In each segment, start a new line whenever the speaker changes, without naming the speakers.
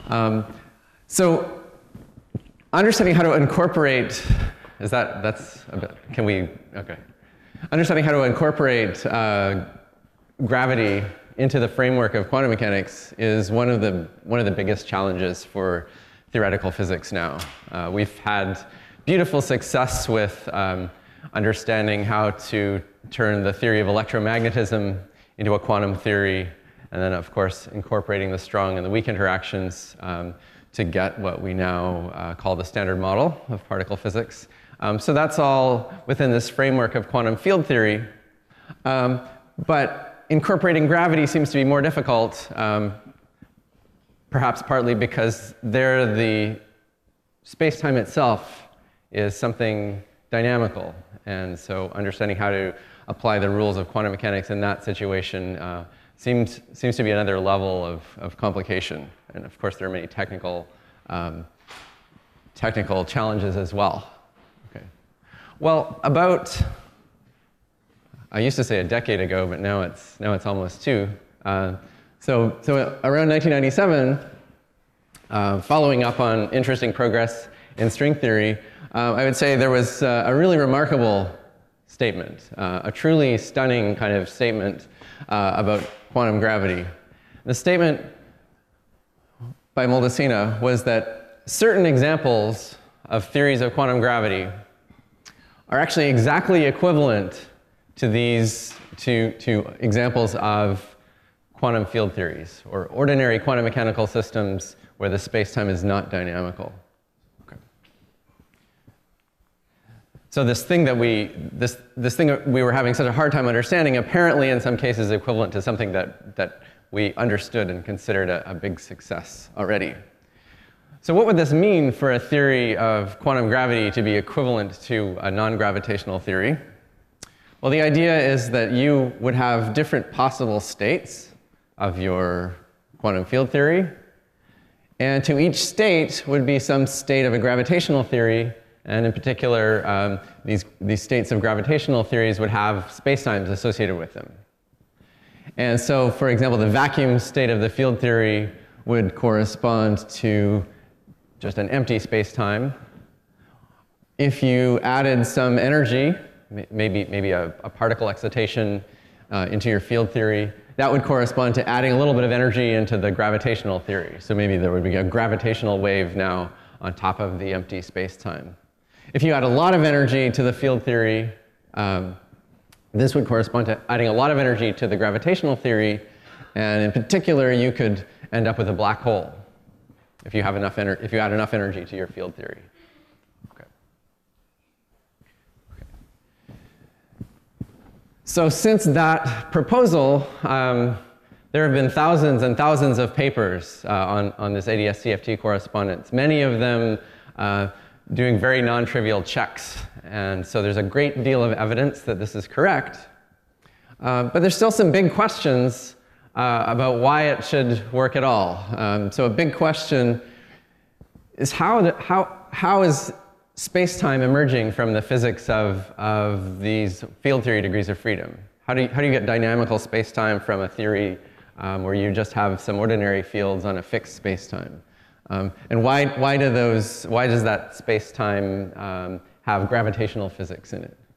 So understanding how to incorporate, that's a bit, can we, okay. Understanding how to incorporate gravity into the framework of quantum mechanics is one of the biggest challenges for theoretical physics now. We've had beautiful success with understanding how to turn the theory of electromagnetism into a quantum theory, and then of course incorporating the strong and the weak interactions to get what we now call the standard model of particle physics. So that's all within this framework of quantum field theory. But incorporating gravity seems to be more difficult, perhaps partly because there the space-time itself is something dynamical. And so understanding how to apply the rules of quantum mechanics in that situation seems to be another level of complication. And of course, there are many technical challenges as well. Okay. Well, I used to say a decade ago, but now it's almost two. So around 1997, following up on interesting progress in string theory, I would say there was a really remarkable statement, a truly stunning kind of statement about quantum gravity. The statement by Moldacena was that certain examples of theories of quantum gravity are actually exactly equivalent to to examples of quantum field theories, or ordinary quantum mechanical systems where the space-time is not dynamical. Okay. So this thing that we were having such a hard time understanding, apparently in some cases equivalent to something that we understood and considered a big success already. So what would this mean for a theory of quantum gravity to be equivalent to a non-gravitational theory? Well, the idea is that you would have different possible states of your quantum field theory, and to each state would be some state of a gravitational theory, and in particular, these states of gravitational theories would have spacetimes associated with them. And so, for example, the vacuum state of the field theory would correspond to just an empty spacetime. If you added some energy, maybe a particle excitation into your field theory, that would correspond to adding a little bit of energy into the gravitational theory. So maybe there would be a gravitational wave now on top of the empty spacetime. If you add a lot of energy to the field theory, this would correspond to adding a lot of energy to the gravitational theory, and in particular, you could end up with a black hole if you add enough energy to your field theory. So since that proposal, there have been thousands and thousands of papers on this ADS-CFT correspondence, many of them doing very non-trivial checks. And so there's a great deal of evidence that this is correct. But there's still some big questions about why it should work at all. So a big question is how is space-time emerging from the physics of these field theory degrees of freedom? How do you get dynamical space-time from a theory where you just have some ordinary fields on a fixed space-time? And why does that space-time have gravitational physics in it?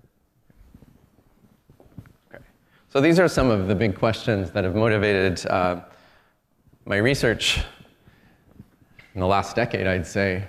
Okay. So these are some of the big questions that have motivated my research in the last decade, I'd say.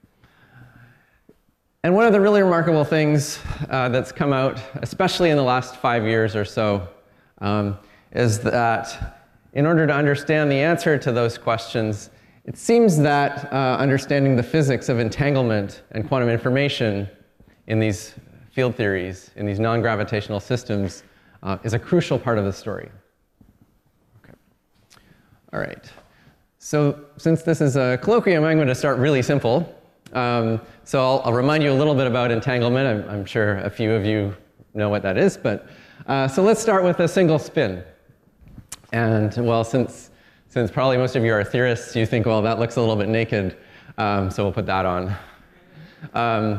And one of the really remarkable things that's come out, especially in the last 5 years or so, is that in order to understand the answer to those questions, it seems that understanding the physics of entanglement and quantum information in these field theories, in these non-gravitational systems, is a crucial part of the story. Okay. All right. So since this is a colloquium, I'm going to start really simple. So I'll remind you a little bit about entanglement. I'm sure a few of you know what that is, but so let's start with a single spin. And well, since probably most of you are theorists, you think, well, that looks a little bit naked, so we'll put that on.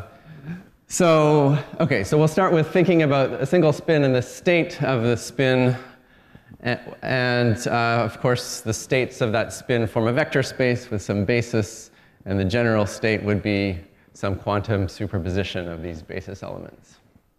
So we'll start with thinking about a single spin and the state of the spin And of course, the states of that spin form a vector space with some basis, and the general state would be some quantum superposition of these basis elements.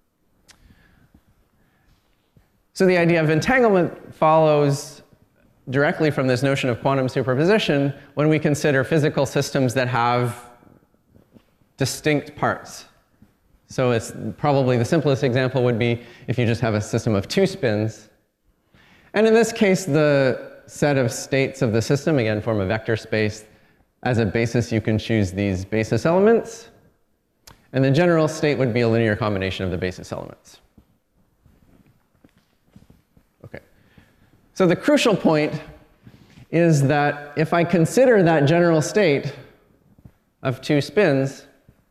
So the idea of entanglement follows directly from this notion of quantum superposition when we consider physical systems that have distinct parts. So it's probably the simplest example would be if you just have a system of two spins. And in this case, the set of states of the system, again, form a vector space. As a basis, you can choose these basis elements. And the general state would be a linear combination of the basis elements. Okay. So the crucial point is that if I consider that general state of two spins,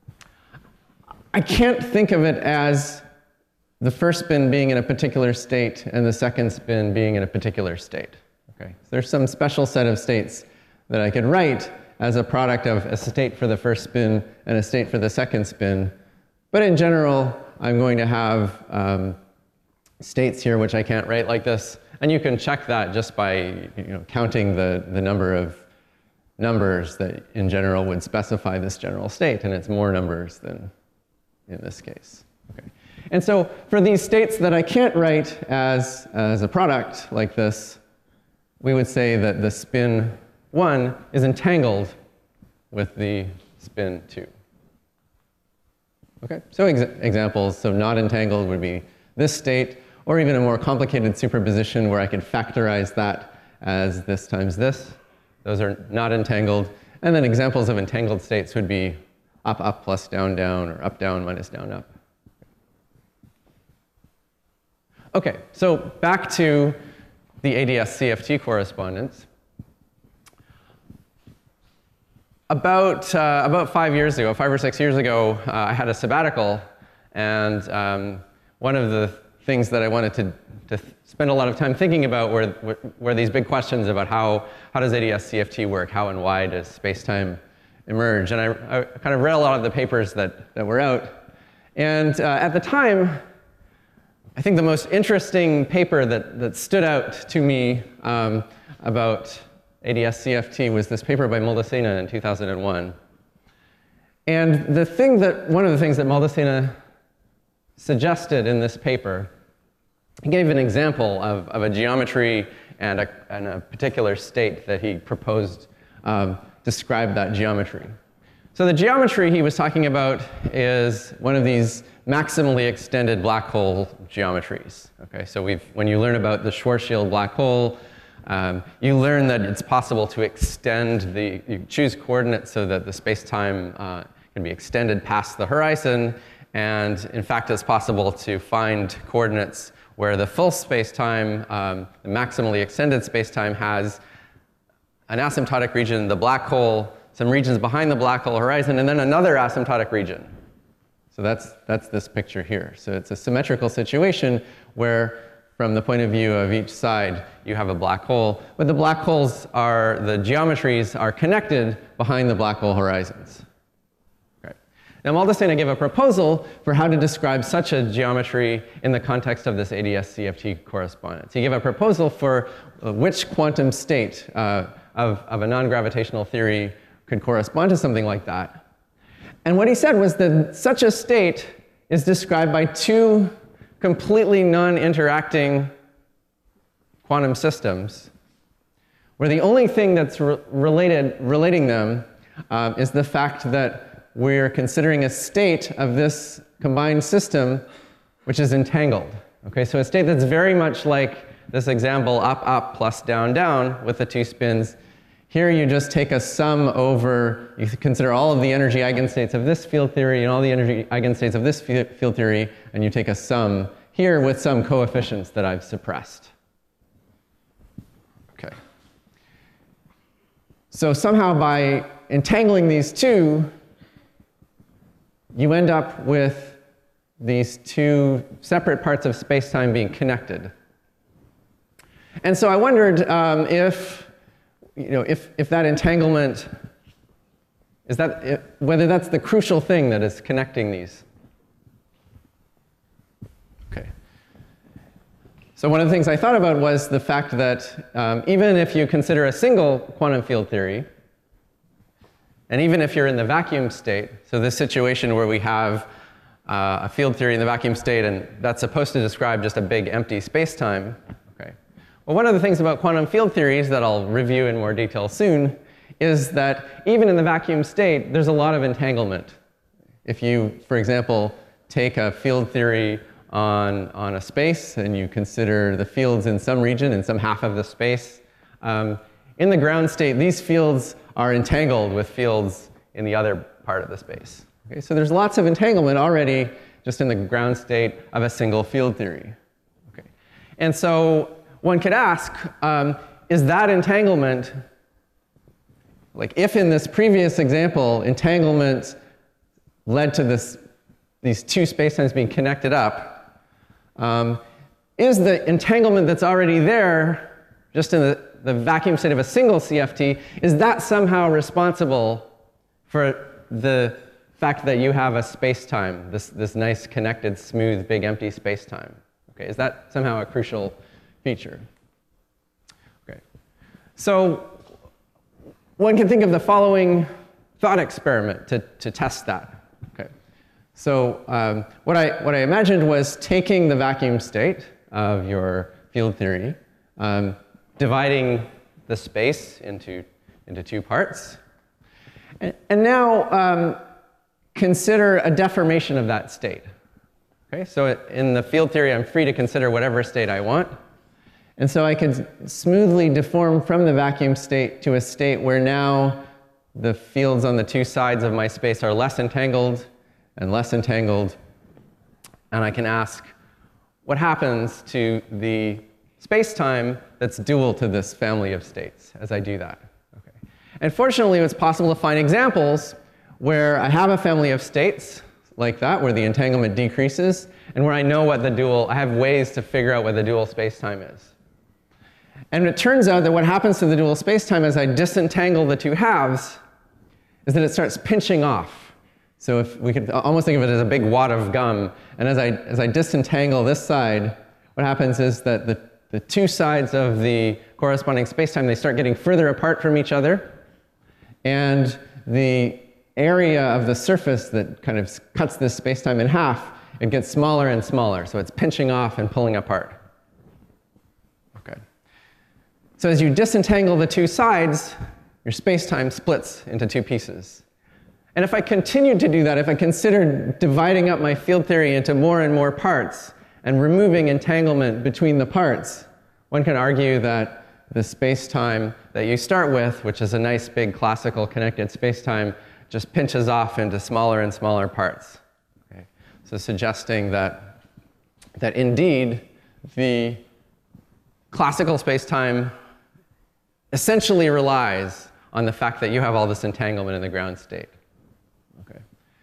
I can't think of it as the first spin being in a particular state and the second spin being in a particular state. Okay? So there's some special set of states that I could write as a product of a state for the first spin and a state for the second spin. But in general, I'm going to have states here which I can't write like this. And you can check that just by counting the number of numbers that in general would specify this general state. And it's more numbers than in this case. Okay. And so for these states that I can't write as a product like this, we would say that the spin 1 is entangled with the spin 2. Okay, so examples, so not entangled would be this state, or even a more complicated superposition where I could factorize that as this times this. Those are not entangled. And then examples of entangled states would be up, up plus down, down, or up, down minus down, up. Okay, so back to the ADS-CFT correspondence. About 5 years ago, 5 or 6 years ago, I had a sabbatical, and one of the things that I wanted to spend a lot of time thinking about were these big questions about how does ADS-CFT work, how and why does space-time emerge, and I kind of read a lot of the papers that were out, and at the time, I think the most interesting paper that stood out to me about ADS-CFT was this paper by Moldacena in 2001. And one of the things that Moldacena suggested in this paper, he gave an example of a geometry and a particular state that he proposed describe that geometry. So the geometry he was talking about is one of these maximally extended black hole geometries. Okay, so when you learn about the Schwarzschild black hole, you learn that it's possible to extend you choose coordinates so that the space-time can be extended past the horizon, and in fact it's possible to find coordinates where the full space-time, the maximally extended space-time has an asymptotic region, the black hole, some regions behind the black hole horizon, and then another asymptotic region. So that's this picture here. So it's a symmetrical situation where from the point of view of each side, you have a black hole, but the black holes the geometries are connected behind the black hole horizons. Okay. Now Moldacena gave a proposal for how to describe such a geometry in the context of this ADS-CFT correspondence. He gave a proposal for which quantum state of a non-gravitational theory could correspond to something like that. And what he said was that such a state is described by two completely non-interacting quantum systems, where the only thing that's relating them is the fact that we're considering a state of this combined system which is entangled. Okay, so a state that's very much like this example, up, up, plus down, down, with the two spins. Here you just take a sum over, you consider all of the energy eigenstates of this field theory and all the energy eigenstates of this field theory, and you take a sum here with some coefficients that I've suppressed. Okay. So somehow by entangling these two, you end up with these two separate parts of space-time being connected. And so I wondered if that entanglement, whether that's the crucial thing that is connecting these. Okay. So one of the things I thought about was the fact that even if you consider a single quantum field theory, and even if you're in the vacuum state, so this situation where we have a field theory in the vacuum state, and that's supposed to describe just a big empty space-time. Okay. Well, one of the things about quantum field theories that I'll review in more detail soon is that even in the vacuum state, there's a lot of entanglement. If you, for example, take a field theory on a space and you consider the fields in some region, in some half of the space, in the ground state, these fields are entangled with fields in the other part of the space. Okay, so there's lots of entanglement already just in the ground state of a single field theory. Okay. And so one could ask, is that entanglement, like if in this previous example, entanglement led to these two spacetimes being connected up, is the entanglement that's already there, just in the vacuum state of a single CFT, is that somehow responsible for the fact that you have a space-time, this nice connected, smooth, big empty space-time? Okay, is that somehow a crucial feature? Okay, so one can think of the following thought experiment to test that. Okay, so what I imagined was taking the vacuum state of your field theory, dividing the space into two parts, and now consider a deformation of that state. Okay, so in the field theory, I'm free to consider whatever state I want. And so I can smoothly deform from the vacuum state to a state where now the fields on the two sides of my space are less entangled and less entangled. And I can ask, what happens to the space-time that's dual to this family of states as I do that? Okay. And fortunately, it's possible to find examples where I have a family of states like that, where the entanglement decreases, and where I know what the dual, I have ways to figure out what the dual space-time is. And it turns out that what happens to the dual space-time as I disentangle the two halves is that it starts pinching off. So if we could almost think of it as a big wad of gum, and as I disentangle this side, what happens is that the two sides of the corresponding space-time, they start getting further apart from each other, and the area of the surface that kind of cuts this space-time in half, it gets smaller and smaller, so it's pinching off and pulling apart. Okay. So as you disentangle the two sides, your space-time splits into two pieces. And if I continued to do that, if I considered dividing up my field theory into more and more parts and removing entanglement between the parts, one can argue that the space-time that you start with, which is a nice big classical connected space-time, just pinches off into smaller and smaller parts. Okay? So suggesting that indeed the classical space-time essentially relies on the fact that you have all this entanglement in the ground state. Okay.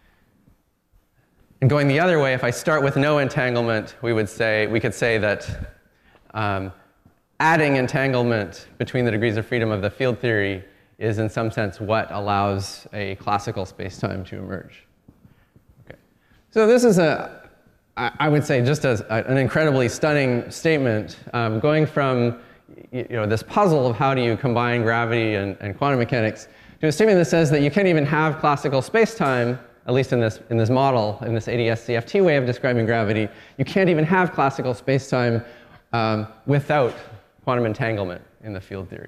And going the other way, if I start with no entanglement, we could say that adding entanglement between the degrees of freedom of the field theory is in some sense what allows a classical space-time to emerge. Okay. So this is I would say just an incredibly stunning statement, going from this puzzle of how do you combine gravity and quantum mechanics to a statement that says that you can't even have classical space-time, at least in this model, in this ADS-CFT way of describing gravity, you can't even have classical space-time without quantum entanglement in the field theory.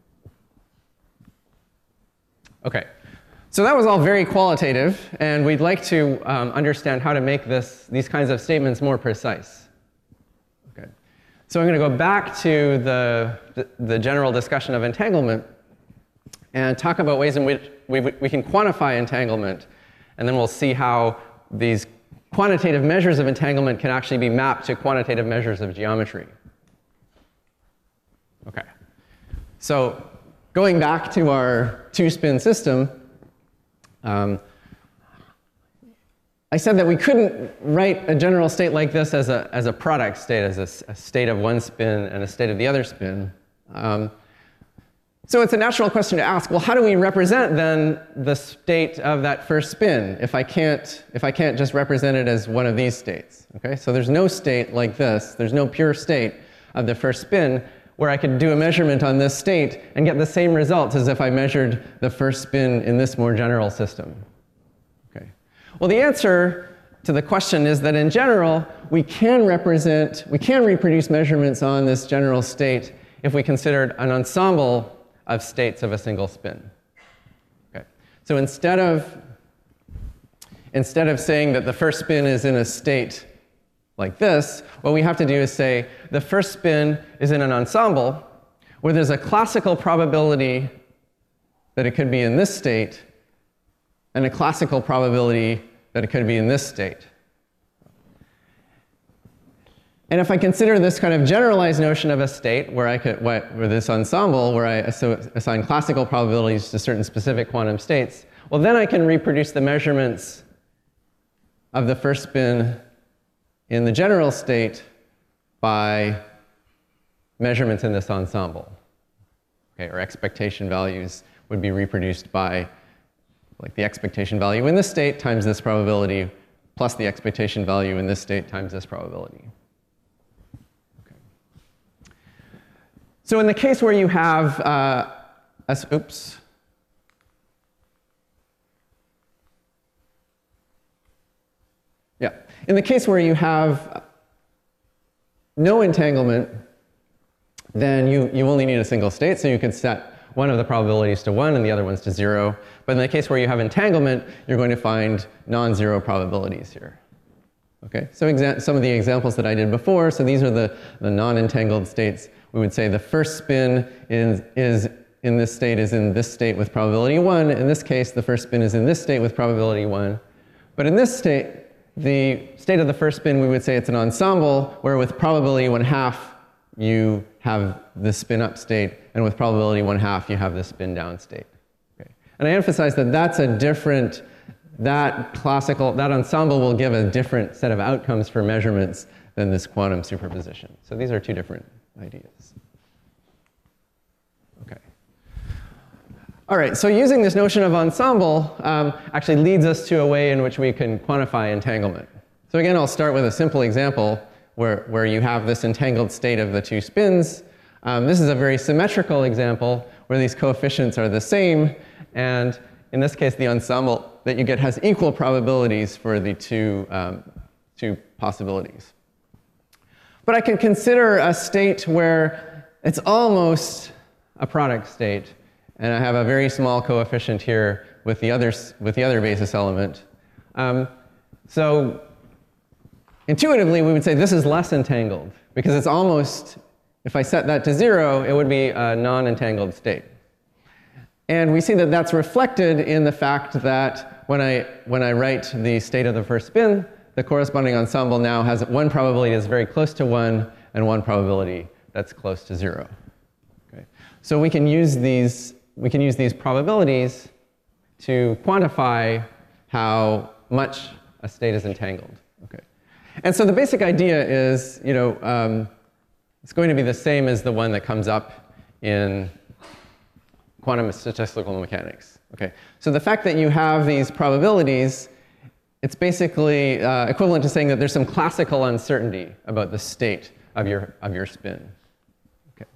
Okay, so that was all very qualitative, and we'd like to understand how to make these kinds of statements more precise. Okay, so I'm going to go back to the general discussion of entanglement and talk about ways in which we can quantify entanglement, and then we'll see how these quantitative measures of entanglement can actually be mapped to quantitative measures of geometry. Okay, so going back to our two-spin system, I said that we couldn't write a general state like this as a product state, as a state of one spin and a state of the other spin. So it's a natural question to ask, well, how do we represent then the state of that first spin if I can't just represent it as one of these states? Okay, so there's no state like this. There's no pure state. of the first spin, where I could do a measurement on this state and get the same results as if I measured the first spin in this more general system? Okay. Well, the answer to the question is that in general, we can reproduce measurements on this general state if we considered an ensemble of states of a single spin. Okay. So instead of saying that the first spin is in a state like this, what we have to do is say the first spin is in an ensemble where there's a classical probability that it could be in this state and a classical probability that it could be in this state. And if I consider this kind of generalized notion of a state where this ensemble where I assign classical probabilities to certain specific quantum states, well, then I can reproduce the measurements of the first spin in the general state by measurements in this ensemble. Okay, or expectation values would be reproduced by like the expectation value in this state times this probability plus the expectation value in this state times this probability. Okay. So in the case where you have in the case where you have no entanglement, then you only need a single state, so you could set one of the probabilities to 1 and the other one's to 0. But in the case where you have entanglement, you're going to find non-zero probabilities here. Okay, so some of the examples that I did before, so these are the non-entangled states. We would say the first spin is in this state is in this state with probability 1. In this case, the first spin is in this state with probability 1. But in this state, the state of the first spin, we would say it's an ensemble, where with probability 1/2, you have this spin up state, and with probability 1/2, you have this spin down state. Okay. And I emphasize that that's a different, that ensemble will give a different set of outcomes for measurements than this quantum superposition. So these are two different ideas. Okay. All right, so using this notion of ensemble actually leads us to a way in which we can quantify entanglement. So again, I'll start with a simple example where you have this entangled state of the two spins. This is a very symmetrical example where these coefficients are the same, and in this case, the ensemble that you get has equal probabilities for the two possibilities. But I can consider a state where it's almost a product state, and I have a very small coefficient here with the other basis element. So intuitively, we would say this is less entangled, because it's almost, if I set that to 0, it would be a non-entangled state. And we see that that's reflected in the fact that when I write the state of the first spin, the corresponding ensemble now has one probability that's very close to 1 and one probability that's close to 0. Okay. So we can use these probabilities to quantify how much a state is entangled. Okay. And so the basic idea is, it's going to be the same as the one that comes up in quantum statistical mechanics. Okay. So the fact that you have these probabilities, it's basically equivalent to saying that there's some classical uncertainty about the state of your spin. Okay.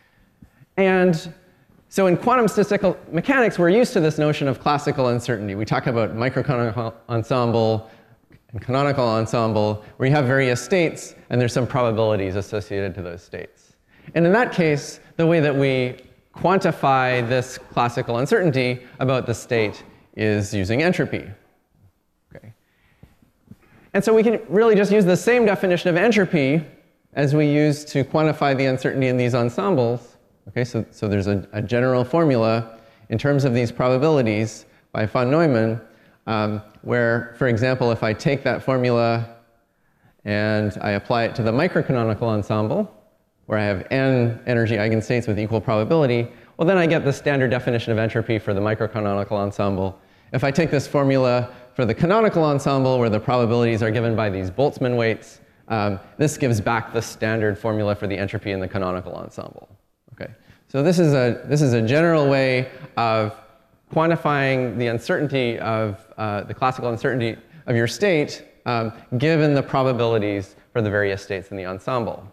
And so in quantum statistical mechanics, we're used to this notion of classical uncertainty. We talk about microcanonical ensemble and canonical ensemble, where you have various states, and there's some probabilities associated to those states. And in that case, the way that we quantify this classical uncertainty about the state is using entropy. Okay. And so we can really just use the same definition of entropy as we use to quantify the uncertainty in these ensembles. Okay, so there's a general formula in terms of these probabilities by von Neumann, where, for example, if I take that formula and I apply it to the microcanonical ensemble, where I have n energy eigenstates with equal probability, well, then I get the standard definition of entropy for the microcanonical ensemble. If I take this formula for the canonical ensemble, where the probabilities are given by these Boltzmann weights, this gives back the standard formula for the entropy in the canonical ensemble. Okay. So this is a general way of quantifying the uncertainty of the classical uncertainty of your state, given the probabilities for the various states in the ensemble.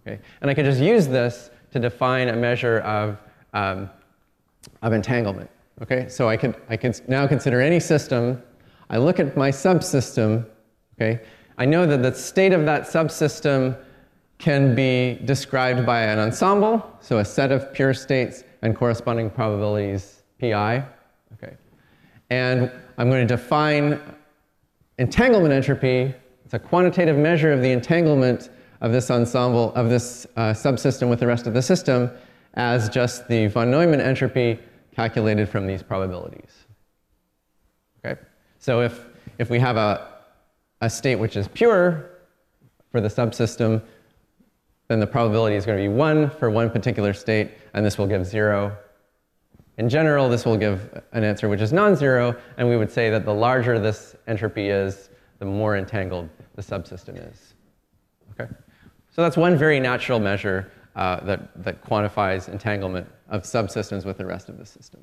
Okay? And I could just use this to define a measure of entanglement. Okay? So I could now consider any system. I look at my subsystem. Okay? I know that the state of that subsystem can be described by an ensemble, so a set of pure states and corresponding probabilities pi. Okay. And I'm going to define entanglement entropy. It's a quantitative measure of the entanglement of this ensemble, of this subsystem with the rest of the system, as just the von Neumann entropy calculated from these probabilities. Okay? So if we have a state which is pure for the subsystem, then the probability is going to be 1 for one particular state, and this will give 0. In general, this will give an answer which is non-zero, and we would say that the larger this entropy is, the more entangled the subsystem is. Okay? So that's one very natural measure that quantifies entanglement of subsystems with the rest of the system.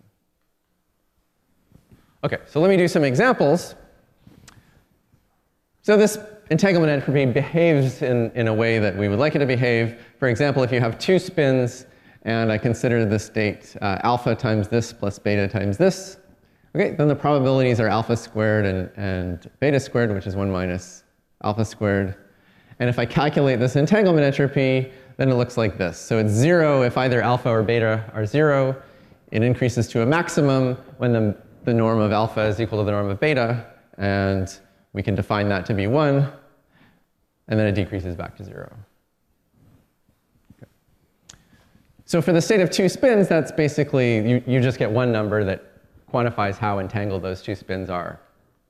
Okay, so let me do some examples. So this entanglement entropy behaves in a way that we would like it to behave. For example, if you have two spins, and I consider the state alpha times this plus beta times this, okay, then the probabilities are alpha squared and beta squared, which is 1 minus alpha squared. And if I calculate this entanglement entropy, then it looks like this. So it's 0 if either alpha or beta are 0. It increases to a maximum when the norm of alpha is equal to the norm of beta, and we can define that to be 1, and then it decreases back to 0. Okay. So for the state of two spins, that's basically, you just get one number that quantifies how entangled those two spins are.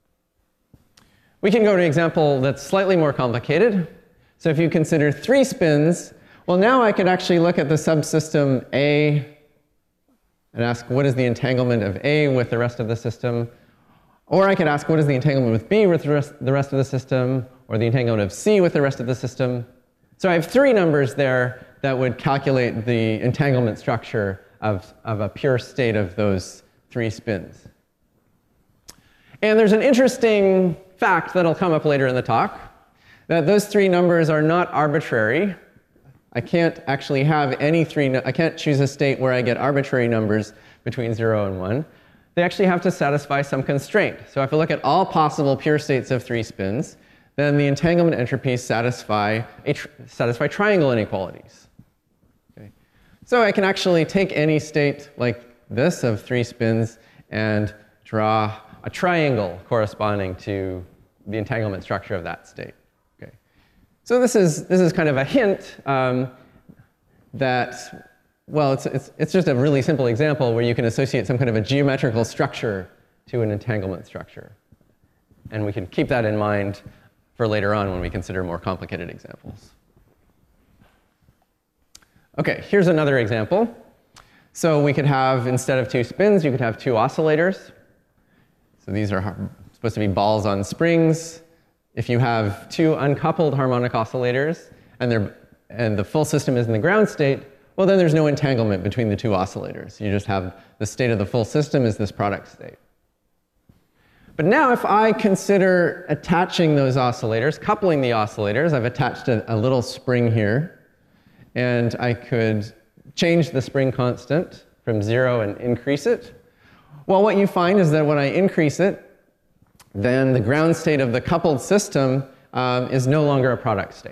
We can go to an example that's slightly more complicated. So if you consider 3 spins, well, now I could actually look at the subsystem A and ask what is the entanglement of A with the rest of the system. Or I could ask what is the entanglement with B with the rest of the system, or the entanglement of C with the rest of the system. So I have 3 numbers there that would calculate the entanglement structure of a pure state of those 3 spins. And there's an interesting fact that'll come up later in the talk, that those 3 numbers are not arbitrary. I can't actually have any I can't choose a state where I get arbitrary numbers between 0 and 1. They actually have to satisfy some constraint. So if I look at all possible pure states of 3 spins, then the entanglement entropies satisfy triangle inequalities. Okay. So I can actually take any state like this of 3 spins and draw a triangle corresponding to the entanglement structure of that state. Okay. So this is kind of a hint that, well, it's just a really simple example where you can associate some kind of a geometrical structure to an entanglement structure. And we can keep that in mind for later on when we consider more complicated examples. Okay, here's another example. So we could have, instead of 2 spins, you could have 2 oscillators. So these are supposed to be balls on springs. If you have 2 uncoupled harmonic oscillators and the full system is in the ground state, well, then there's no entanglement between the 2 oscillators. You just have the state of the full system is this product state. But now if I consider attaching those oscillators, coupling the oscillators, I've attached a little spring here, and I could change the spring constant from 0 and increase it. Well, what you find is that when I increase it, then the ground state of the coupled system is no longer a product state.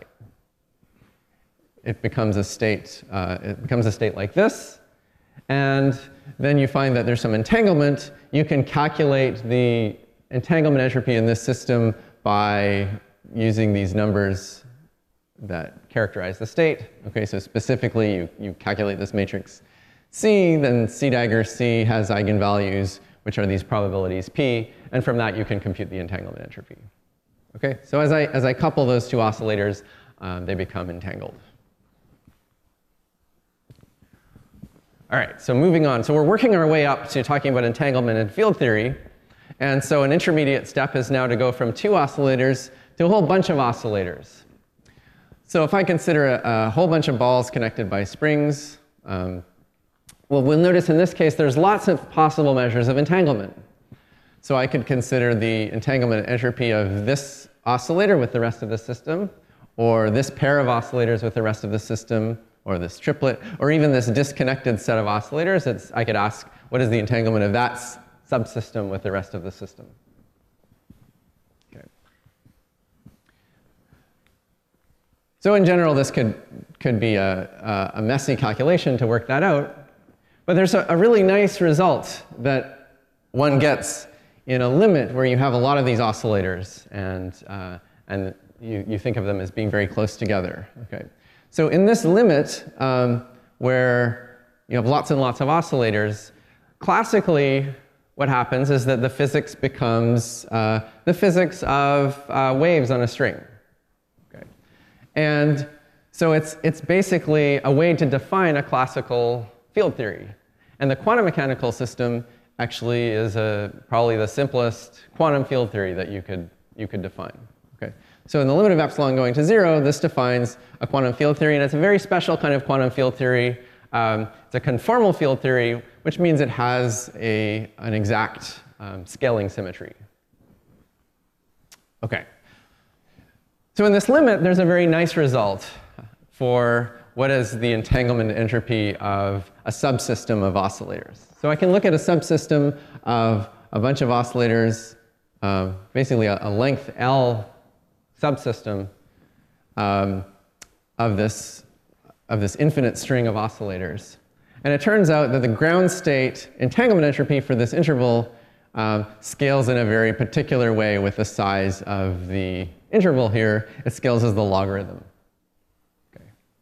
It becomes a state like this, and then you find that there's some entanglement. You can calculate the entanglement entropy in this system by using these numbers that characterize the state. Okay, so specifically, you calculate this matrix C, then C dagger C has eigenvalues, which are these probabilities P, and from that you can compute the entanglement entropy. Okay, so as I couple those 2 oscillators, they become entangled. All right, so moving on. So we're working our way up to talking about entanglement in field theory. And so an intermediate step is now to go from 2 oscillators to a whole bunch of oscillators. So if I consider a whole bunch of balls connected by springs, well, we'll notice in this case there's lots of possible measures of entanglement. So I could consider the entanglement entropy of this oscillator with the rest of the system, or this pair of oscillators with the rest of the system, or this triplet, or even this disconnected set of oscillators, I could ask, what is the entanglement of that subsystem with the rest of the system? Okay. So in general, this could be a messy calculation to work that out. But there's a really nice result that one gets in a limit where you have a lot of these oscillators, and you think of them as being very close together. Okay. So in this limit, where you have lots and lots of oscillators, classically what happens is that the physics becomes the physics of waves on a string. Okay. And so it's basically a way to define a classical field theory. And the quantum mechanical system actually is probably the simplest quantum field theory that you could define. Okay. So in the limit of epsilon going to 0, this defines a quantum field theory, and it's a very special kind of quantum field theory. It's a conformal field theory, which means it has an exact scaling symmetry. Okay. So in this limit, there's a very nice result for what is the entanglement entropy of a subsystem of oscillators. So I can look at a subsystem of a bunch of oscillators, basically a length L subsystem of this infinite string of oscillators. And it turns out that the ground state entanglement entropy for this interval scales in a very particular way with the size of the interval here. It scales as the logarithm. Okay.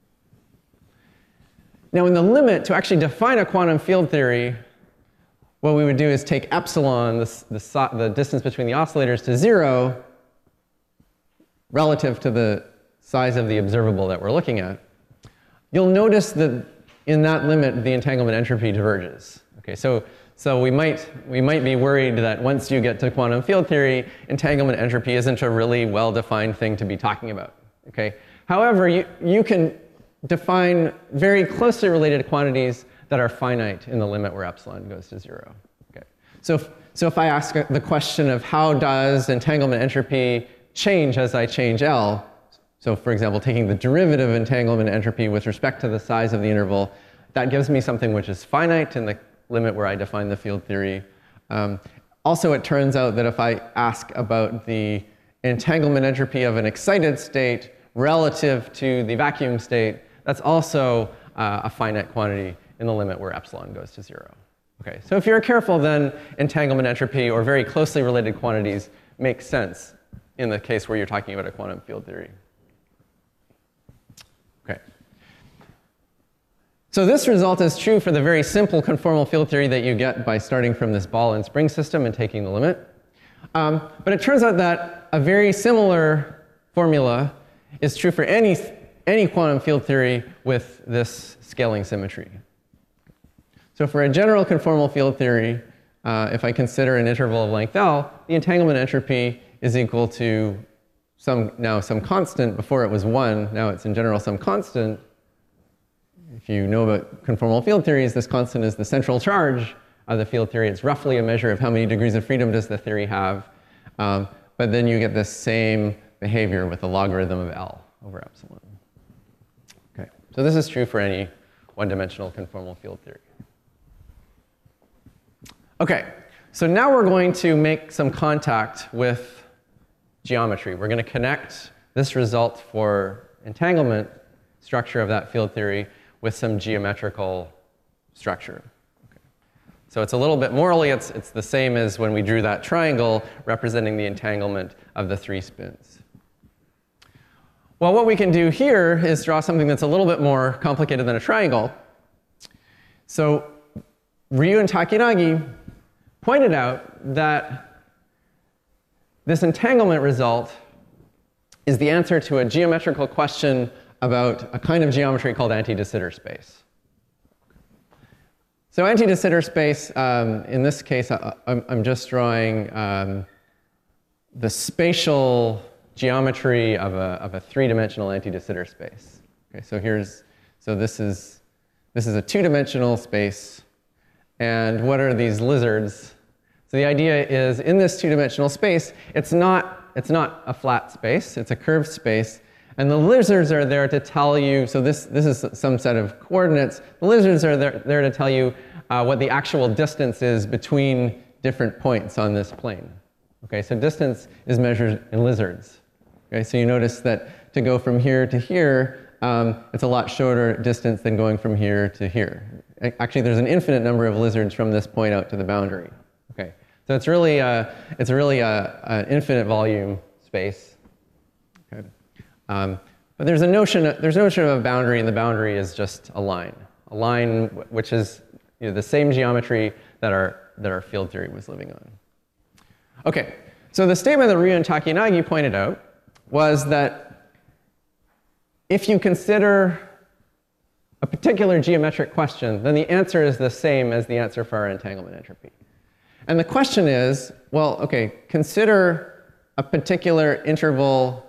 Now in the limit, to actually define a quantum field theory, what we would do is take epsilon, the distance between the oscillators, to 0 relative to the size of the observable that we're looking at. You'll notice that in that limit, the entanglement entropy diverges. Okay, so we might be worried that once you get to quantum field theory, entanglement entropy isn't a really well-defined thing to be talking about. Okay? However, you can define very closely related quantities that are finite in the limit where epsilon goes to 0. Okay. So if I ask the question of how does entanglement entropy change as I change L, so for example, taking the derivative of entanglement entropy with respect to the size of the interval, that gives me something which is finite in the limit where I define the field theory. Also, it turns out that if I ask about the entanglement entropy of an excited state relative to the vacuum state, that's also a finite quantity in the limit where epsilon goes to 0. Okay, so if you're careful, then entanglement entropy or very closely related quantities make sense in the case where you're talking about a quantum field theory. Okay. So this result is true for the very simple conformal field theory that you get by starting from this ball and spring system and taking the limit. But it turns out that a very similar formula is true for any quantum field theory with this scaling symmetry. So for a general conformal field theory, if I consider an interval of length L, the entanglement entropy is equal to some constant. Before it was 1, now it's in general some constant. If you know about conformal field theories, this constant is the central charge of the field theory. It's roughly a measure of how many degrees of freedom does the theory have. But then you get this same behavior with the logarithm of L over epsilon. Okay, so this is true for any one-dimensional conformal field theory. Okay, so now we're going to make some contact with geometry. We're going to connect this result for entanglement structure of that field theory with some geometrical structure. Okay. So it's a little bit morally, it's the same as when we drew that triangle representing the entanglement of the 3 spins. Well, what we can do here is draw something that's a little bit more complicated than a triangle. So Ryu and Takenagi pointed out that this entanglement result is the answer to a geometrical question about a kind of geometry called anti-de Sitter space. So anti-de Sitter space, in this case, I'm just drawing the spatial geometry of a 3-dimensional anti-de Sitter space. Okay, so this is a 2-dimensional space, and what are these lizards? So the idea is, in this 2-dimensional space, it's not a flat space, it's a curved space, And the lizards are there to tell you, so this is some set of coordinates. The lizards are there to tell you what the actual distance is between different points on this plane. Okay, so distance is measured in lizards. Okay, so you notice that to go from here to here, it's a lot shorter distance than going from here to here. Actually, there's an infinite number of lizards from this point out to the boundary. Okay, so it's really an infinite volume space. Okay. But there's a notion of a boundary, and the boundary is just a line which is the same geometry that our field theory was living on. Okay, so the statement that Ryu and Takeyanagi pointed out was that if you consider a particular geometric question, then the answer is the same as the answer for our entanglement entropy. And the question is, well, okay, consider a particular interval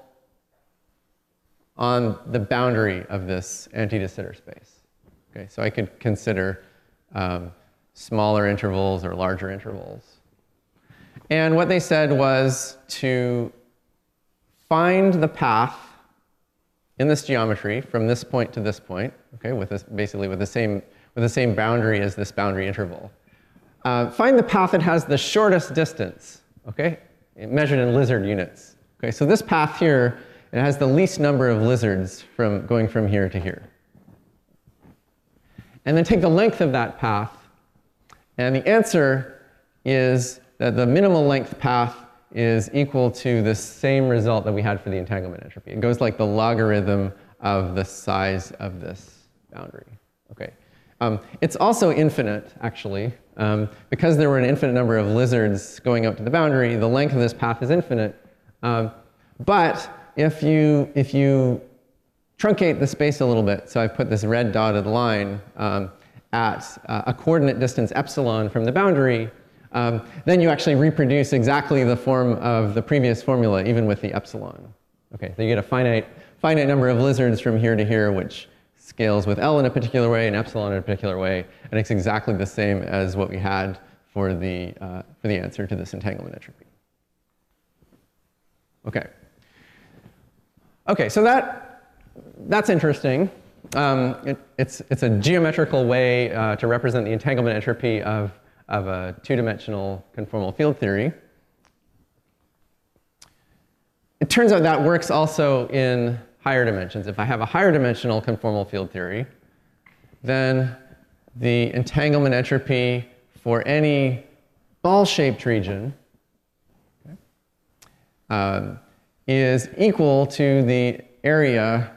on the boundary of this anti-de Sitter space. Okay, so I could consider smaller intervals or larger intervals. And what they said was to find the path in this geometry from this point to this point, okay, basically with the same boundary as this boundary interval. Find the path that has the shortest distance, okay, measured in lizard units. Okay, so this path here, it has the least number of lizards going from here to here. And then take the length of that path, and the answer is that the minimal length path is equal to the same result that we had for the entanglement entropy. It goes like the logarithm of the size of this boundary. Okay. It's also infinite, actually. Because there were an infinite number of lizards going out to the boundary, the length of this path is infinite. But if you truncate the space a little bit, so I've put this red dotted line at a coordinate distance epsilon from the boundary, then you actually reproduce exactly the form of the previous formula, even with the epsilon. Okay, so you get a finite number of lizards from here to here, which scales with L in a particular way and epsilon in a particular way, and it's exactly the same as what we had for the answer to this entanglement entropy. Okay. Okay, so that's interesting. It's a geometrical way to represent the entanglement entropy of a two-dimensional conformal field theory. It turns out that works also in higher dimensions. If I have a higher dimensional conformal field theory, then the entanglement entropy for any ball-shaped region is equal to the area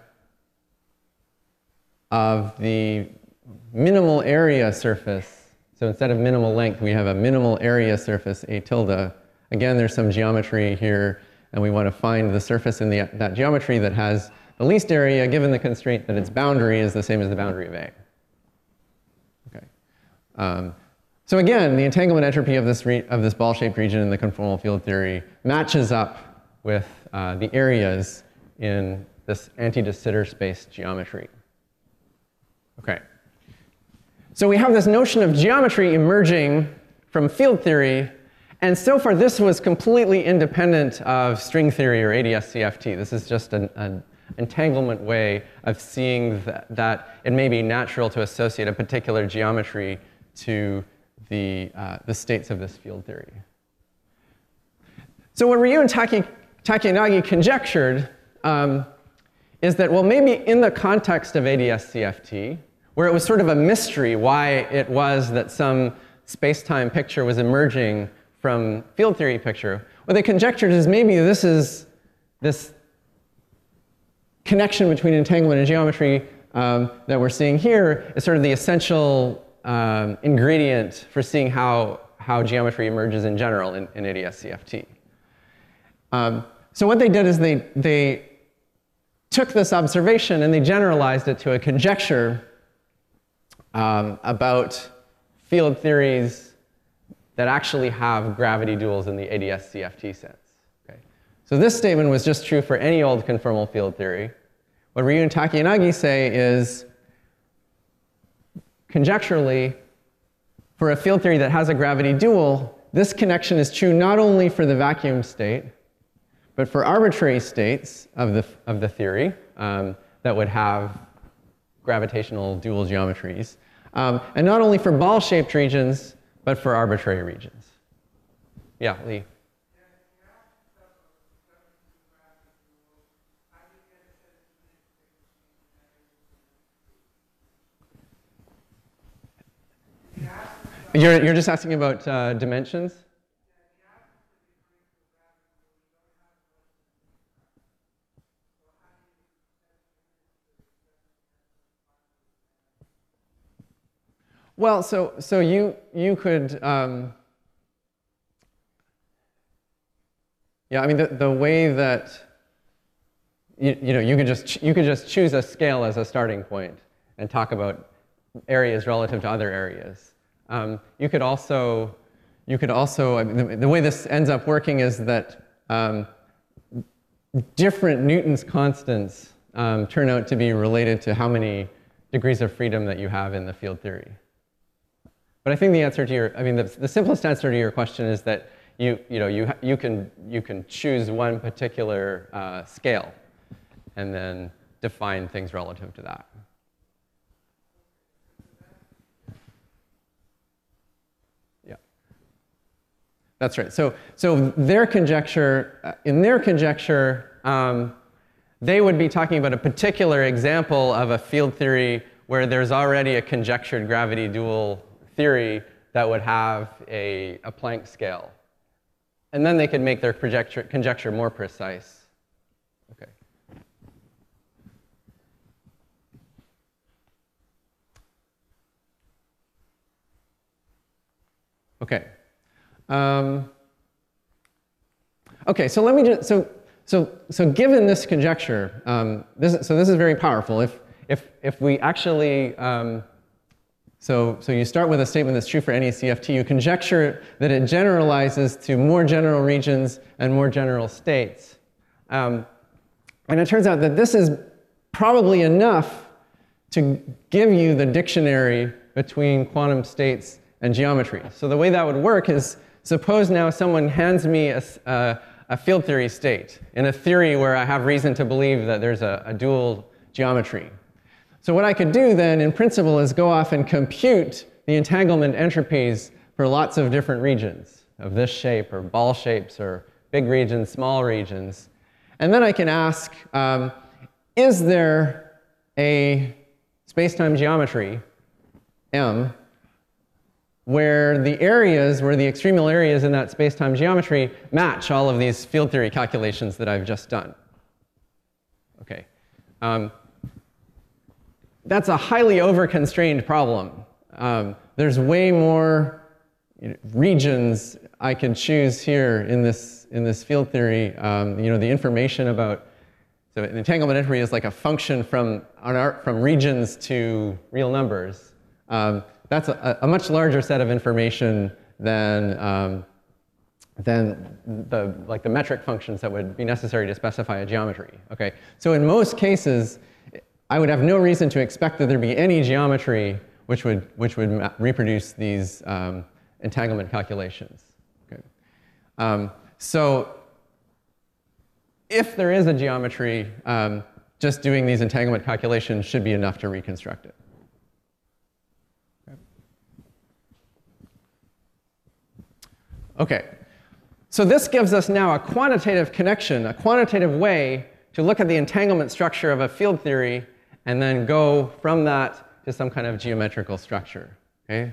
of the minimal area surface. So instead of minimal length, we have a minimal area surface, A tilde. Again, there's some geometry here, and we want to find the surface in that geometry that has the least area, given the constraint that its boundary is the same as the boundary of A. Okay. So again, the entanglement entropy of this ball-shaped region in the conformal field theory matches up with the areas in this anti-de Sitter space geometry. Okay. So we have this notion of geometry emerging from field theory, and so far this was completely independent of string theory or ADS-CFT. This is just an entanglement way of seeing that it may be natural to associate a particular geometry to the states of this field theory. So what Ryu and Takeyanagi conjectured is that, well, maybe in the context of ADS-CFT, where it was sort of a mystery why it was that some space-time picture was emerging from field theory picture, what they conjectured is maybe this connection between entanglement and geometry that we're seeing here is sort of the essential ingredient for seeing how geometry emerges in general in ADS-CFT. So what they did is they took this observation and they generalized it to a conjecture about field theories that actually have gravity duals in the ADS-CFT sense. Okay. So this statement was just true for any old conformal field theory. What Ryu and Takeyanagi say is, conjecturally, for a field theory that has a gravity dual, this connection is true not only for the vacuum state, but for arbitrary states of the theory that would have gravitational dual geometries, and not only for ball-shaped regions, but for arbitrary regions. Yeah, Lee. You're just asking about dimensions? Well, so you could, yeah, I mean the way that you know you could just choose a scale as a starting point and talk about areas relative to other areas. You could also, I mean, the way this ends up working is that different Newton's constants turn out to be related to how many degrees of freedom that you have in the field theory. But I think the answer to your, I mean, the simplest answer to your question is that you can choose one particular scale and then define things relative to that. Yeah, that's right. So their conjecture, in their conjecture, they would be talking about a particular example of a field theory where there's already a conjectured gravity dual theory that would have a Planck scale. And then they could make their conjecture more precise. Okay. Okay. Okay, so let me just, so given this conjecture, this is very powerful. If we actually, so you start with a statement that's true for any CFT. You conjecture that it generalizes to more general regions and more general states. And it turns out that this is probably enough to give you the dictionary between quantum states and geometry. So the way that would work is, suppose now someone hands me a field theory state in a theory where I have reason to believe that there's a dual geometry. So what I could do then, in principle, is go off and compute the entanglement entropies for lots of different regions of this shape, or ball shapes, or big regions, small regions. And then I can ask, is there a space-time geometry, M, where the areas, where the extremal areas in that space-time geometry match all of these field theory calculations that I've just done? Okay. That's a highly over-constrained problem. There's way more regions I can choose here in this field theory. The information about, so an entanglement entropy is like a function from regions to real numbers. That's a much larger set of information than the metric functions that would be necessary to specify a geometry. Okay, so in most cases, I would have no reason to expect that there'd be any geometry which would reproduce these entanglement calculations. Okay. So if there is a geometry, just doing these entanglement calculations should be enough to reconstruct it. Okay, so this gives us now a quantitative connection, a quantitative way to look at the entanglement structure of a field theory and then go from that to some kind of geometrical structure. Okay?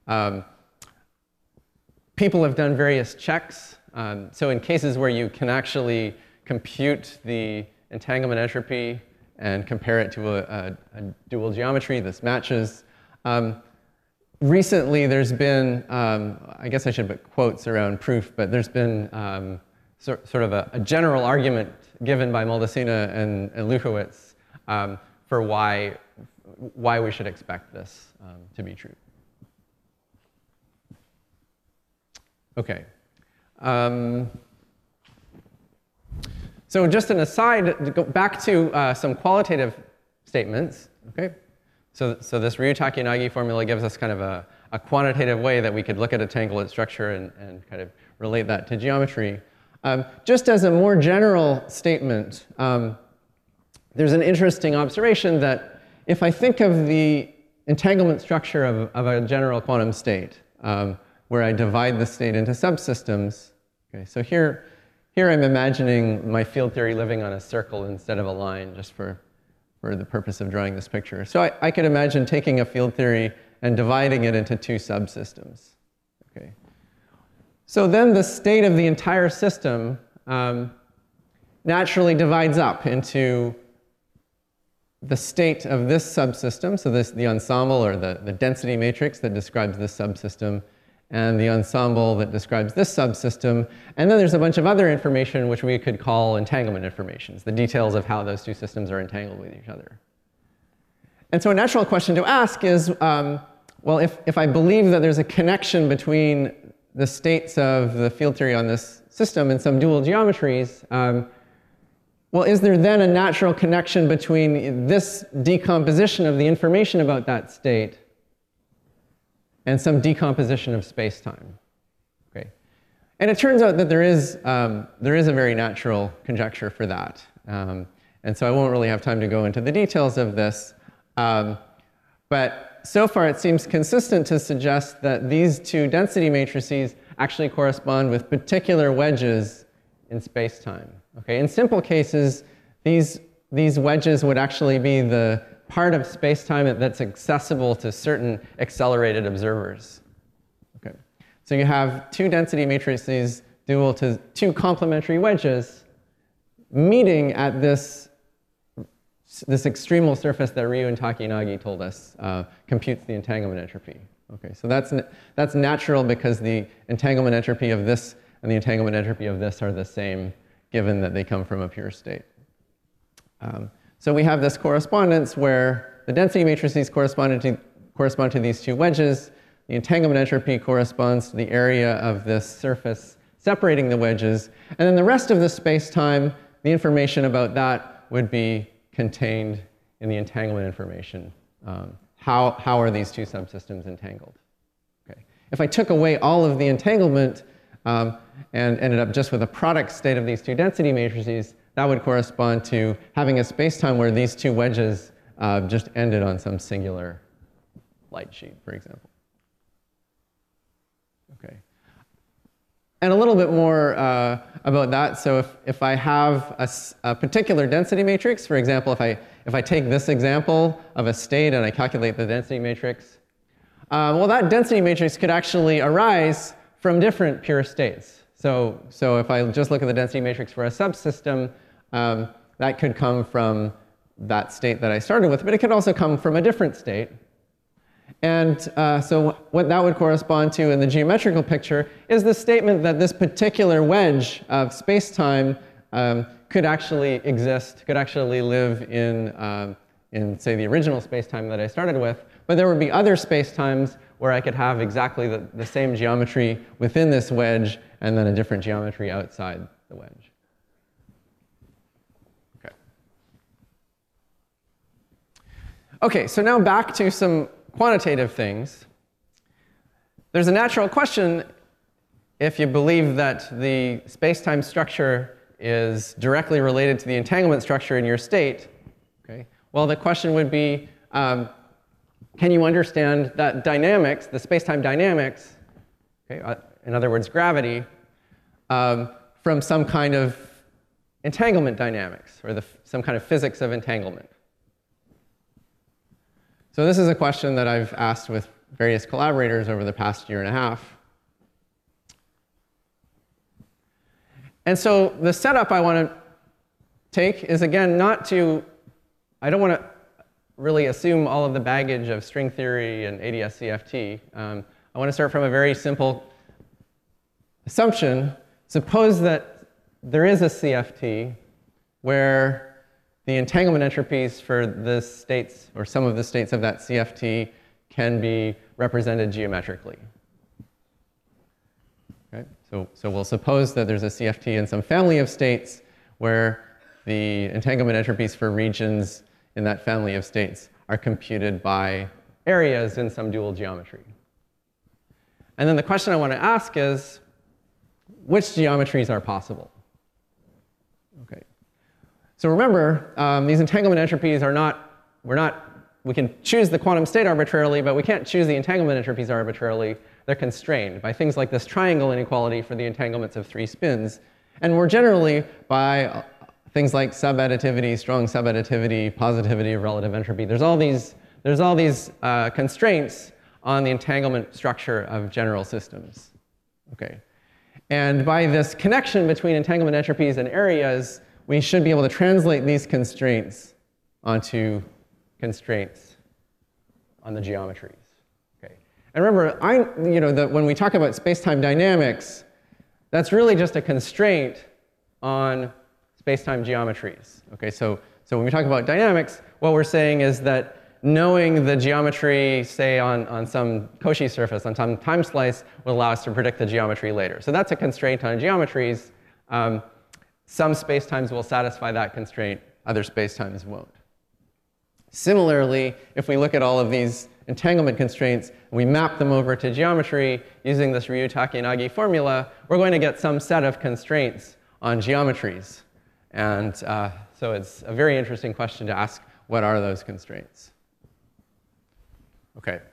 People have done various checks. So in cases where you can actually compute the entanglement entropy and compare it to a dual geometry, this matches. Recently, there's been, I guess I should put quotes around proof, but there's been sort of a general argument given by Moldacena and Lukowitz for why we should expect this to be true. Okay. So just an aside, to go back to some qualitative statements. Okay. So this Ryutaki-Nagy formula gives us kind of a quantitative way that we could look at a entanglement structure and kind of relate that to geometry. Just as a more general statement, there's an interesting observation that if I think of the entanglement structure of a general quantum state, where I divide the state into subsystems, okay, so here I'm imagining my field theory living on a circle instead of a line, just for the purpose of drawing this picture. So I could imagine taking a field theory and dividing it into two subsystems. Okay. So then the state of the entire system naturally divides up into the state of this subsystem, so the ensemble or the density matrix that describes this subsystem, and the ensemble that describes this subsystem. And then there's a bunch of other information which we could call entanglement informations, the details of how those two systems are entangled with each other. And so a natural question to ask is, well, if I believe that there's a connection between the states of the field theory on this system and some dual geometries, well, is there then a natural connection between this decomposition of the information about that state and some decomposition of space-time? Okay. And it turns out that there is a very natural conjecture for that. And so I won't really have time to go into the details of this. But so far it seems consistent to suggest that these two density matrices actually correspond with particular wedges in space-time. Okay, in simple cases, these wedges would actually be the part of space-time that's accessible to certain accelerated observers. Okay, so you have two density matrices dual to two complementary wedges meeting at this extremal surface that Ryu and Takinagi told us computes the entanglement entropy. Okay, so that's natural because the entanglement entropy of this and the entanglement entropy of this are the same, given that they come from a pure state. So we have this correspondence where the density matrices correspond to these two wedges. The entanglement entropy corresponds to the area of this surface separating the wedges. And then the rest of the space-time, the information about that would be contained in the entanglement information. How are these two subsystems entangled? Okay. If I took away all of the entanglement and ended up just with a product state of these two density matrices, that would correspond to having a space-time where these two wedges just ended on some singular light sheet, for example. Okay. And a little bit more about that. So if I have a particular density matrix, for example, if I take this example of a state and I calculate the density matrix, well, that density matrix could actually arise from different pure states. So if I just look at the density matrix for a subsystem, that could come from that state that I started with, but it could also come from a different state. And so what that would correspond to in the geometrical picture is the statement that this particular wedge of space-time could actually exist, could actually live in say, the original space-time that I started with, but there would be other space-times where I could have exactly the same geometry within this wedge and then a different geometry outside the wedge. Okay. Okay, so now back to some quantitative things. There's a natural question if you believe that the space-time structure is directly related to the entanglement structure in your state. Okay. Well, the question would be, can you understand that dynamics, the space-time dynamics, okay, in other words, gravity, from some kind of entanglement dynamics, or some kind of physics of entanglement? So this is a question that I've asked with various collaborators over the past year and a half. And so the setup I want to take is, again, I don't want to really assume all of the baggage of string theory and ADS-CFT. I want to start from a very simple assumption. Suppose that there is a CFT where the entanglement entropies for the states, or some of the states of that CFT, can be represented geometrically. Okay? So we'll suppose that there's a CFT in some family of states where the entanglement entropies for regions in that family of states are computed by areas in some dual geometry. And then the question I want to ask is, which geometries are possible? Okay. So remember, these entanglement entropies are not, we can choose the quantum state arbitrarily, but we can't choose the entanglement entropies arbitrarily. They're constrained by things like this triangle inequality for the entanglements of 3 spins, and more generally by things like subadditivity, strong subadditivity, positivity of relative entropy. There's all these constraints on the entanglement structure of general systems. Okay. And by this connection between entanglement entropies and areas, we should be able to translate these constraints onto constraints on the geometries. Okay. And remember, when we talk about space-time dynamics, that's really just a constraint on space-time geometries. Okay, so when we talk about dynamics, what we're saying is that knowing the geometry, say on some Cauchy surface, on some time slice, will allow us to predict the geometry later. So that's a constraint on geometries. Some spacetimes will satisfy that constraint, other spacetimes won't. Similarly, if we look at all of these entanglement constraints, and we map them over to geometry using this Ryutake-Nagi formula, we're going to get some set of constraints on geometries. And so it's a very interesting question to ask, what are those constraints? Okay.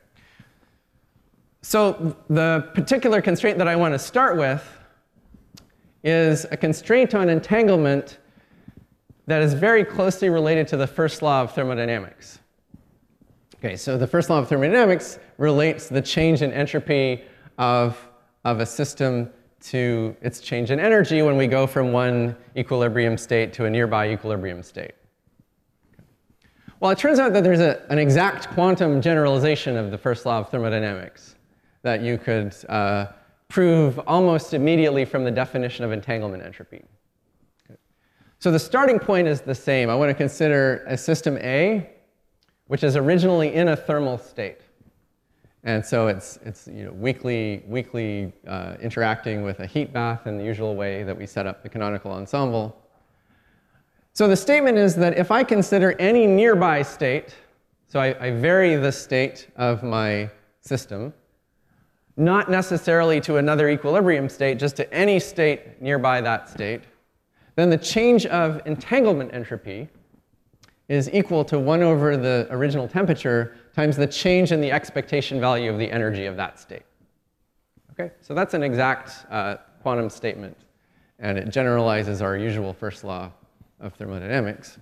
So the particular constraint that I want to start with is a constraint on entanglement that is very closely related to the first law of thermodynamics. Okay, so the first law of thermodynamics relates the change in entropy of a system to its change in energy when we go from one equilibrium state to a nearby equilibrium state. Well, it turns out that there's an exact quantum generalization of the first law of thermodynamics that you could prove almost immediately from the definition of entanglement entropy. Okay. So the starting point is the same. I want to consider a system A, which is originally in a thermal state. And so it's weakly interacting with a heat bath in the usual way that we set up the canonical ensemble. So the statement is that if I consider any nearby state, so I vary the state of my system, not necessarily to another equilibrium state, just to any state nearby that state, then the change of entanglement entropy is equal to 1 over the original temperature times the change in the expectation value of the energy of that state. Okay, so that's an exact quantum statement, and it generalizes our usual first law of thermodynamics.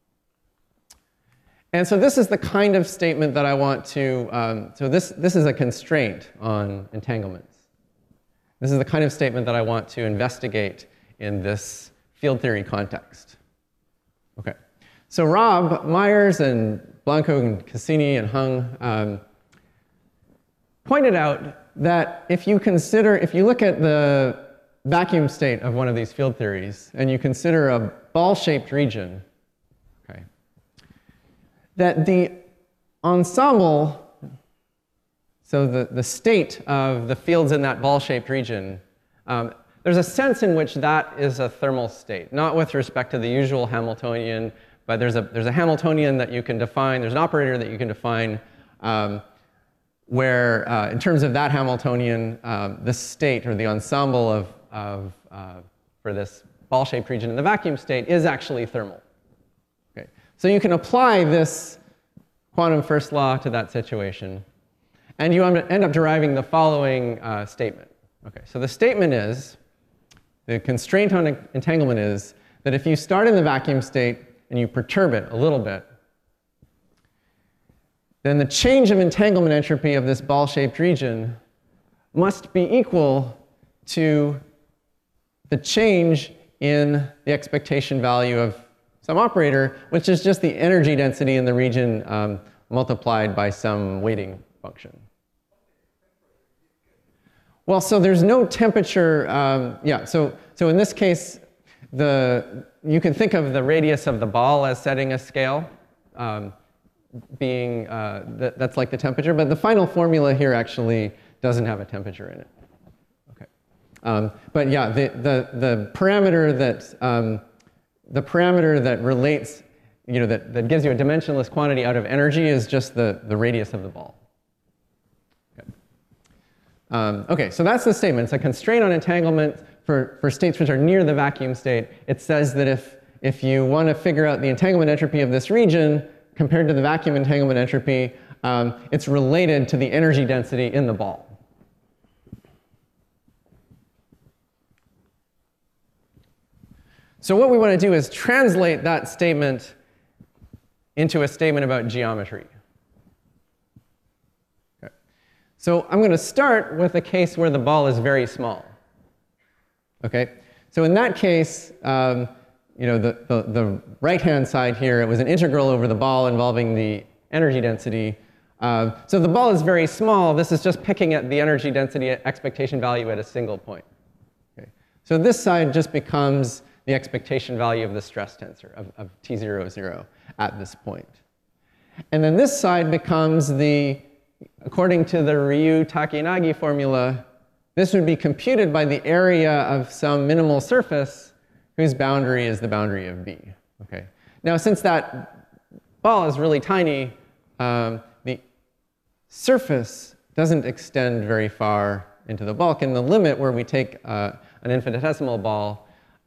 And so this is the kind of statement that I want to, so this is a constraint on entanglements. This is the kind of statement that I want to investigate in this field theory context. Okay. So Rob Myers and Blanco and Cassini and Hung pointed out that if you look at the vacuum state of one of these field theories and you consider a ball-shaped region, okay, that the ensemble, so the state of the fields in that ball-shaped region, there's a sense in which that is a thermal state, not with respect to the usual Hamiltonian, but there's a Hamiltonian that you can define, there's an operator that you can define where, in terms of that Hamiltonian, the state or the ensemble for this ball-shaped region in the vacuum state is actually thermal. Okay. So you can apply this quantum first law to that situation, and you end up deriving the following statement. Okay. So the statement is, the constraint on entanglement is that if you start in the vacuum state and you perturb it a little bit, then the change of entanglement entropy of this ball-shaped region must be equal to the change in the expectation value of some operator, which is just the energy density in the region multiplied by some weighting function. Well, so there's no temperature, yeah, so in this case, you can think of the radius of the ball as setting a scale, being, that's like the temperature, but the final formula here actually doesn't have a temperature in it. Okay. But yeah, the parameter that relates, that gives you a dimensionless quantity out of energy is just the radius of the ball. Okay. Okay, so that's the statement. It's a constraint on entanglement for states which are near the vacuum state. It says that if you want to figure out the entanglement entropy of this region compared to the vacuum entanglement entropy, it's related to the energy density in the ball. So what we want to do is translate that statement into a statement about geometry. Okay. So I'm going to start with a case where the ball is very small. Okay. So in that case, you know, the right-hand side here, it was an integral over the ball involving the energy density. So the ball is very small. This is just picking at the energy density expectation value at a single point. Okay. So this side just becomes the expectation value of the stress tensor of T0, 0 at this point. And then this side becomes the, according to the Ryu-Takenagi formula, this would be computed by the area of some minimal surface whose boundary is the boundary of B. Okay. Now, since that ball is really tiny, the surface doesn't extend very far into the bulk. In the limit where we take an infinitesimal ball,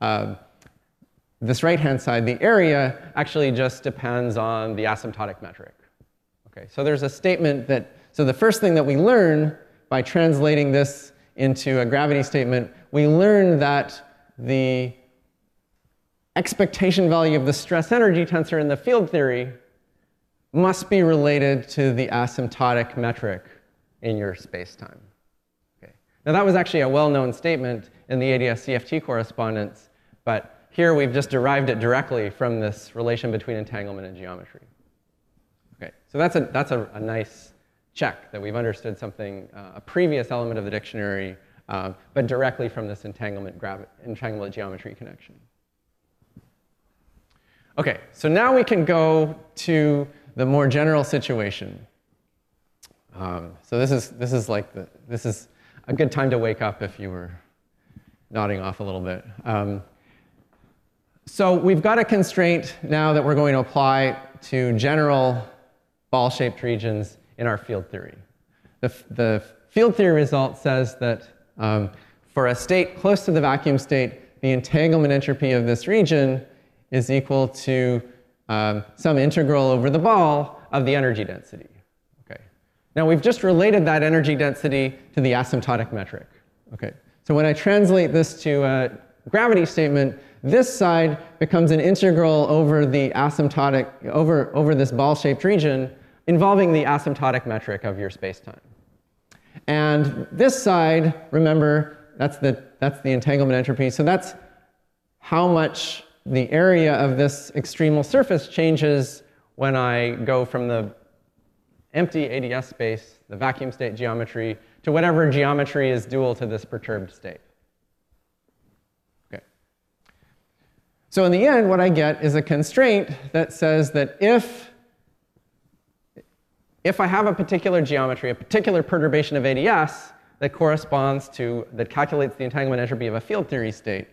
this right-hand side, the area actually just depends on the asymptotic metric. Okay, so there's a statement that, so the first thing that we learn by translating this into a gravity statement, we learn that the expectation value of the stress energy tensor in the field theory must be related to the asymptotic metric in your space-time. Okay. Now that was actually a well-known statement in the ADS-CFT correspondence, but here we've just derived it directly from this relation between entanglement and geometry. Okay, so that's a nice check that we've understood something, a previous element of the dictionary, but directly from this entanglement geometry connection. Okay, so now we can go to the more general situation. So this is a good time to wake up if you were nodding off a little bit. So we've got a constraint now that we're going to apply to general ball-shaped regions in our field theory. The field theory result says that for a state close to the vacuum state, the entanglement entropy of this region is equal to some integral over the ball of the energy density. Okay. Now we've just related that energy density to the asymptotic metric. Okay. So when I translate this to a gravity statement, this side becomes an integral over the asymptotic, over this ball-shaped region involving the asymptotic metric of your space-time. And this side, remember, that's the entanglement entropy. So that's how much the area of this extremal surface changes when I go from the empty ADS space, the vacuum state geometry, to whatever geometry is dual to this perturbed state. Okay. So in the end, what I get is a constraint that says that if I have a particular geometry, a particular perturbation of ADS that corresponds to, that calculates the entanglement entropy of a field theory state,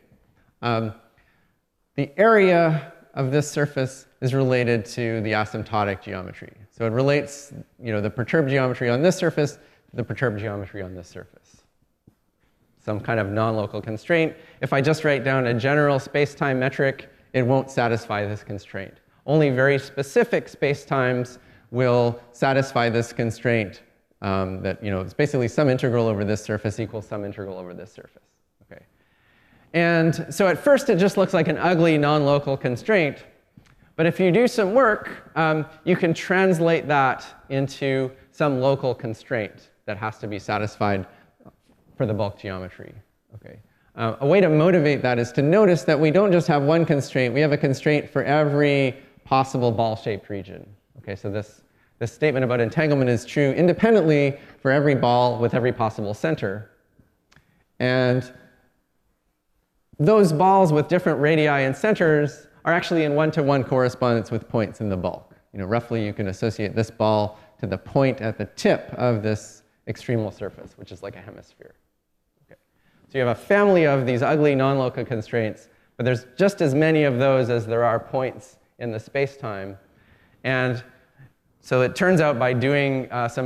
the area of this surface is related to the asymptotic geometry. So it relates, you know, the perturbed geometry on this surface to the perturbed geometry on this surface. Some kind of non-local constraint. If I just write down a general space-time metric, it won't satisfy this constraint. Only very specific space-times will satisfy this constraint that, you know, it's basically some integral over this surface equals some integral over this surface. Okay. And so at first it just looks like an ugly non-local constraint, but if you do some work, you can translate that into some local constraint that has to be satisfied for the bulk geometry. Okay. A way to motivate that is to notice that we don't just have one constraint, we have a constraint for every possible ball-shaped region. Okay, so this statement about entanglement is true independently for every ball with every possible center. And those balls with different radii and centers are actually in one-to-one correspondence with points in the bulk. You know, roughly you can associate this ball to the point at the tip of this extremal surface, which is like a hemisphere. Okay. So you have a family of these ugly non-local constraints, but there's just as many of those as there are points in the space-time. And so it turns out by doing some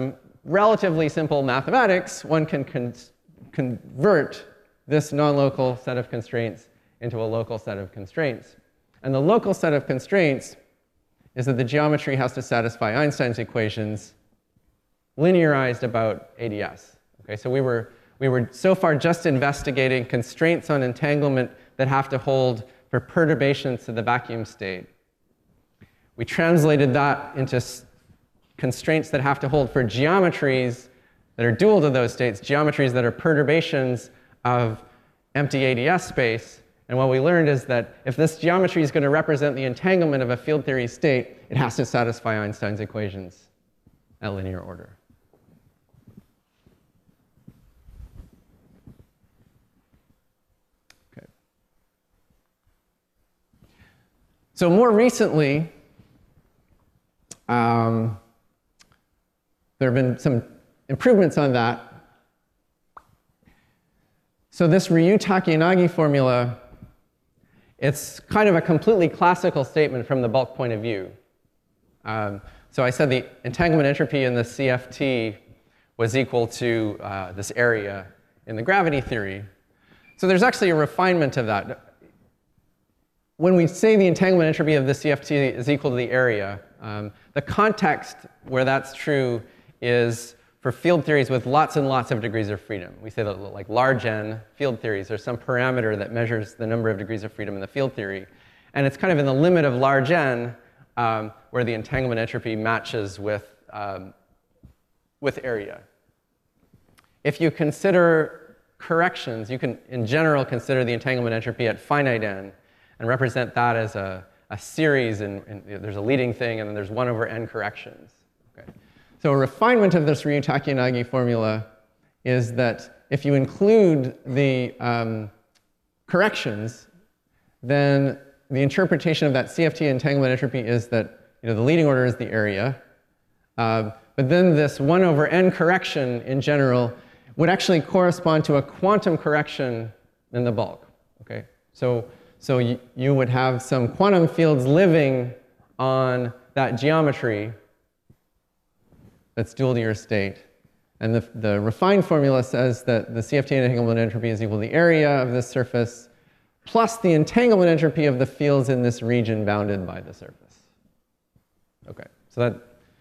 relatively simple mathematics, one can convert this non-local set of constraints into a local set of constraints. And the local set of constraints is that the geometry has to satisfy Einstein's equations linearized about ADS. Okay, so we were so far just investigating constraints on entanglement that have to hold for perturbations to the vacuum state. We translated that into constraints that have to hold for geometries that are dual to those states, geometries that are perturbations of empty ADS space. And what we learned is that if this geometry is going to represent the entanglement of a field theory state, it has to satisfy Einstein's equations at linear order. Okay. So more recently, there have been some improvements on that. So this Ryu-Takeyanagi formula, it's kind of a completely classical statement from the bulk point of view. So I said the entanglement entropy in the CFT was equal to this area in the gravity theory. So there's actually a refinement of that. When we say the entanglement entropy of the CFT is equal to the area, the context where that's true is for field theories with lots and lots of degrees of freedom. We say that like large n field theories, there's some parameter that measures the number of degrees of freedom in the field theory. And it's kind of in the limit of large n where the entanglement entropy matches with area. If you consider corrections, you can in general consider the entanglement entropy at finite n and represent that as a series, and there's a leading thing, and then there's 1 over n corrections. Okay. So a refinement of this Ryu-Takeyanagi formula is that if you include the corrections, then the interpretation of that CFT entanglement entropy is that the leading order is the area. But then this 1 over n correction in general would actually correspond to a quantum correction in the bulk. Okay? So you would have some quantum fields living on that geometry that's dual to your state. And the refined formula says that the CFT entanglement entropy is equal to the area of this surface plus the entanglement entropy of the fields in this region bounded by the surface. Okay, so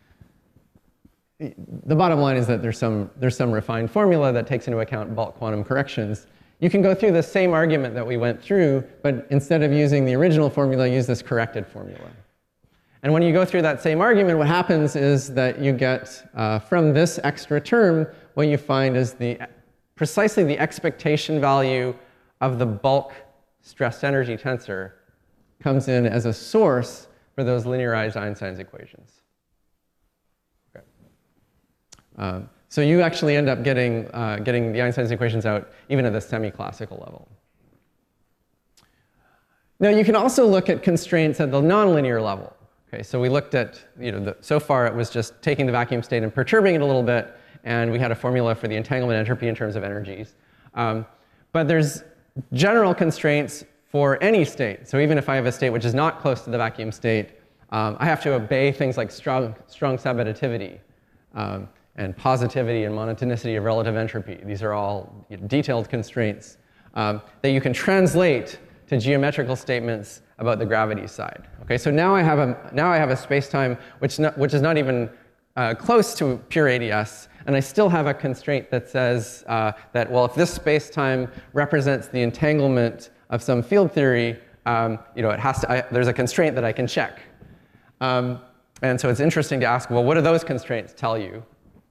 the bottom line is that there's some refined formula that takes into account bulk quantum corrections. You can go through the same argument that we went through, but instead of using the original formula, use this corrected formula. And when you go through that same argument, what happens is that you get, from this extra term, what you find is precisely the expectation value of the bulk stress energy tensor comes in as a source for those linearized Einstein's equations. Okay. So you actually end up getting the Einstein's equations out even at the semi-classical level. Now you can also look at constraints at the nonlinear level. Okay, so we looked at, so far it was just taking the vacuum state and perturbing it a little bit, and we had a formula for the entanglement entropy in terms of energies. But there's general constraints for any state. So even if I have a state which is not close to the vacuum state, I have to obey things like strong subadditivity and positivity and monotonicity of relative entropy. These are all detailed constraints that you can translate to geometrical statements about the gravity side. Okay, so now I have a space-time which is not even close to pure ADS, and I still have a constraint that says that, well, if this space-time represents the entanglement of some field theory, there's a constraint that I can check. And so it's interesting to ask, well, what do those constraints tell you?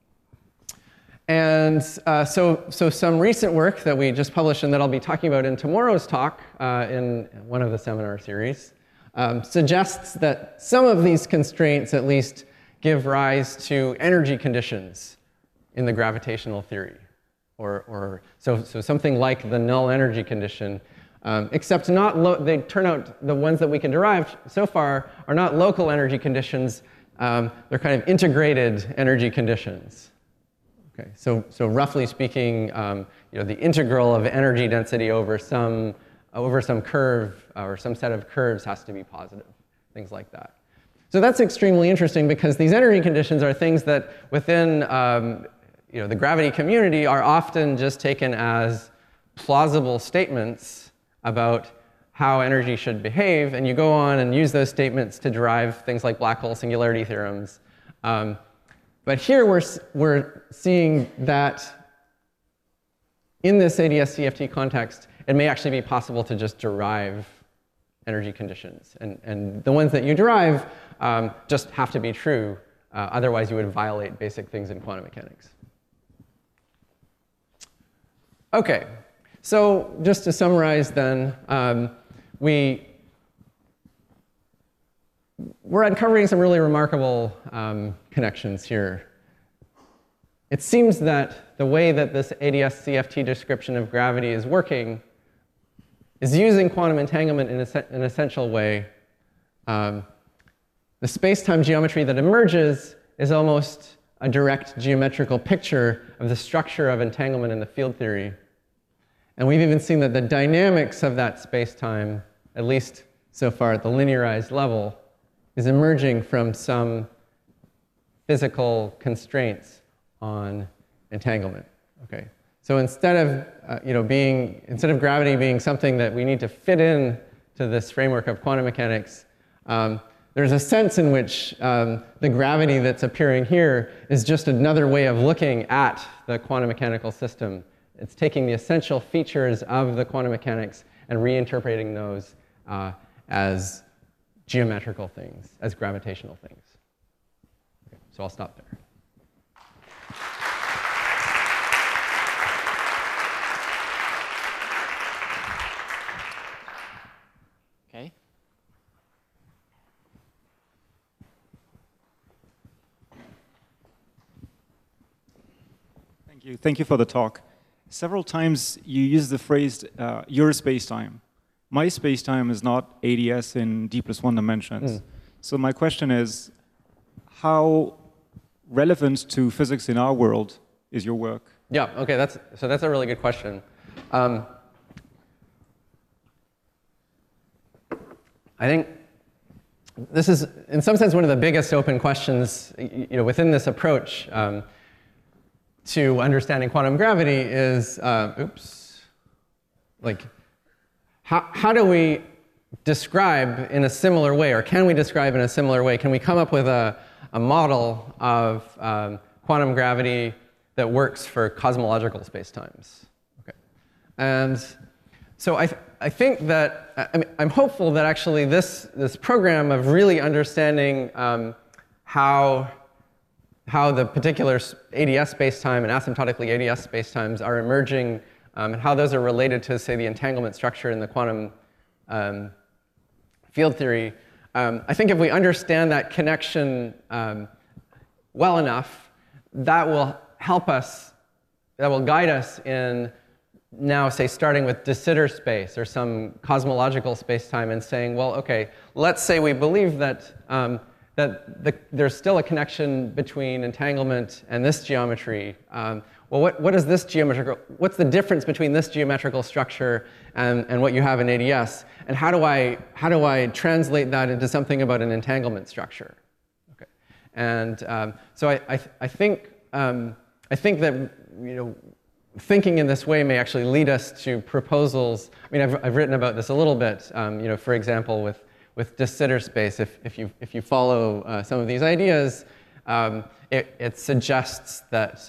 And so some recent work that we just published and that I'll be talking about in tomorrow's talk in one of the seminar series suggests that some of these constraints at least give rise to energy conditions in the gravitational theory. So something like the null energy condition, except they turn out the ones that we can derive so far are not local energy conditions, they're kind of integrated energy conditions. Okay, so roughly speaking, the integral of energy density over some curve or some set of curves has to be positive, things like that. So that's extremely interesting because these energy conditions are things that within the gravity community are often just taken as plausible statements about how energy should behave, and you go on and use those statements to derive things like black hole singularity theorems. But here we're seeing that in this ADS-CFT context, it may actually be possible to just derive energy conditions. And the ones that you derive just have to be true. Otherwise, you would violate basic things in quantum mechanics. OK, so just to summarize then, we're uncovering some really remarkable connections here. It seems that the way that this ADS-CFT description of gravity is working is using quantum entanglement in an essential way. The space-time geometry that emerges is almost a direct geometrical picture of the structure of entanglement in the field theory. And we've even seen that the dynamics of that space-time, at least so far at the linearized level, is emerging from some physical constraints on entanglement. Okay, so instead of gravity being something that we need to fit in to this framework of quantum mechanics, there's a sense in which the gravity that's appearing here is just another way of looking at the quantum mechanical system. It's taking the essential features of the quantum mechanics and reinterpreting those as geometrical things, as gravitational things. Okay, so I'll stop there.
Okay.
Thank you. Thank you for the talk. Several times you use the phrase your spacetime. My spacetime is not ADS in d+1 dimensions. So my question is, how relevant to physics in our world is your work?
Yeah, okay, that's a really good question. I think this is, in some sense, one of the biggest open questions within this approach to understanding quantum gravity is, how do we describe in a similar way, or can we describe in a similar way? Can we come up with a model of quantum gravity that works for cosmological spacetimes? Okay. And so I think that, I'm hopeful that actually this program of really understanding how the particular ADS spacetime and asymptotically ADS spacetimes are emerging and how those are related to, say, the entanglement structure in the quantum field theory. I think if we understand that connection well enough, that will help us, that will guide us in now, say, starting with de Sitter space or some cosmological spacetime and saying, well, okay, let's say we believe that there's still a connection between entanglement and this geometry. Well, what's the difference between this geometrical structure and what you have in ADS? And how do I translate that into something about an entanglement structure? Okay. And so I think that thinking in this way may actually lead us to proposals. I mean, I've written about this a little bit. For example, with de Sitter space, if you follow some of these ideas, it suggests that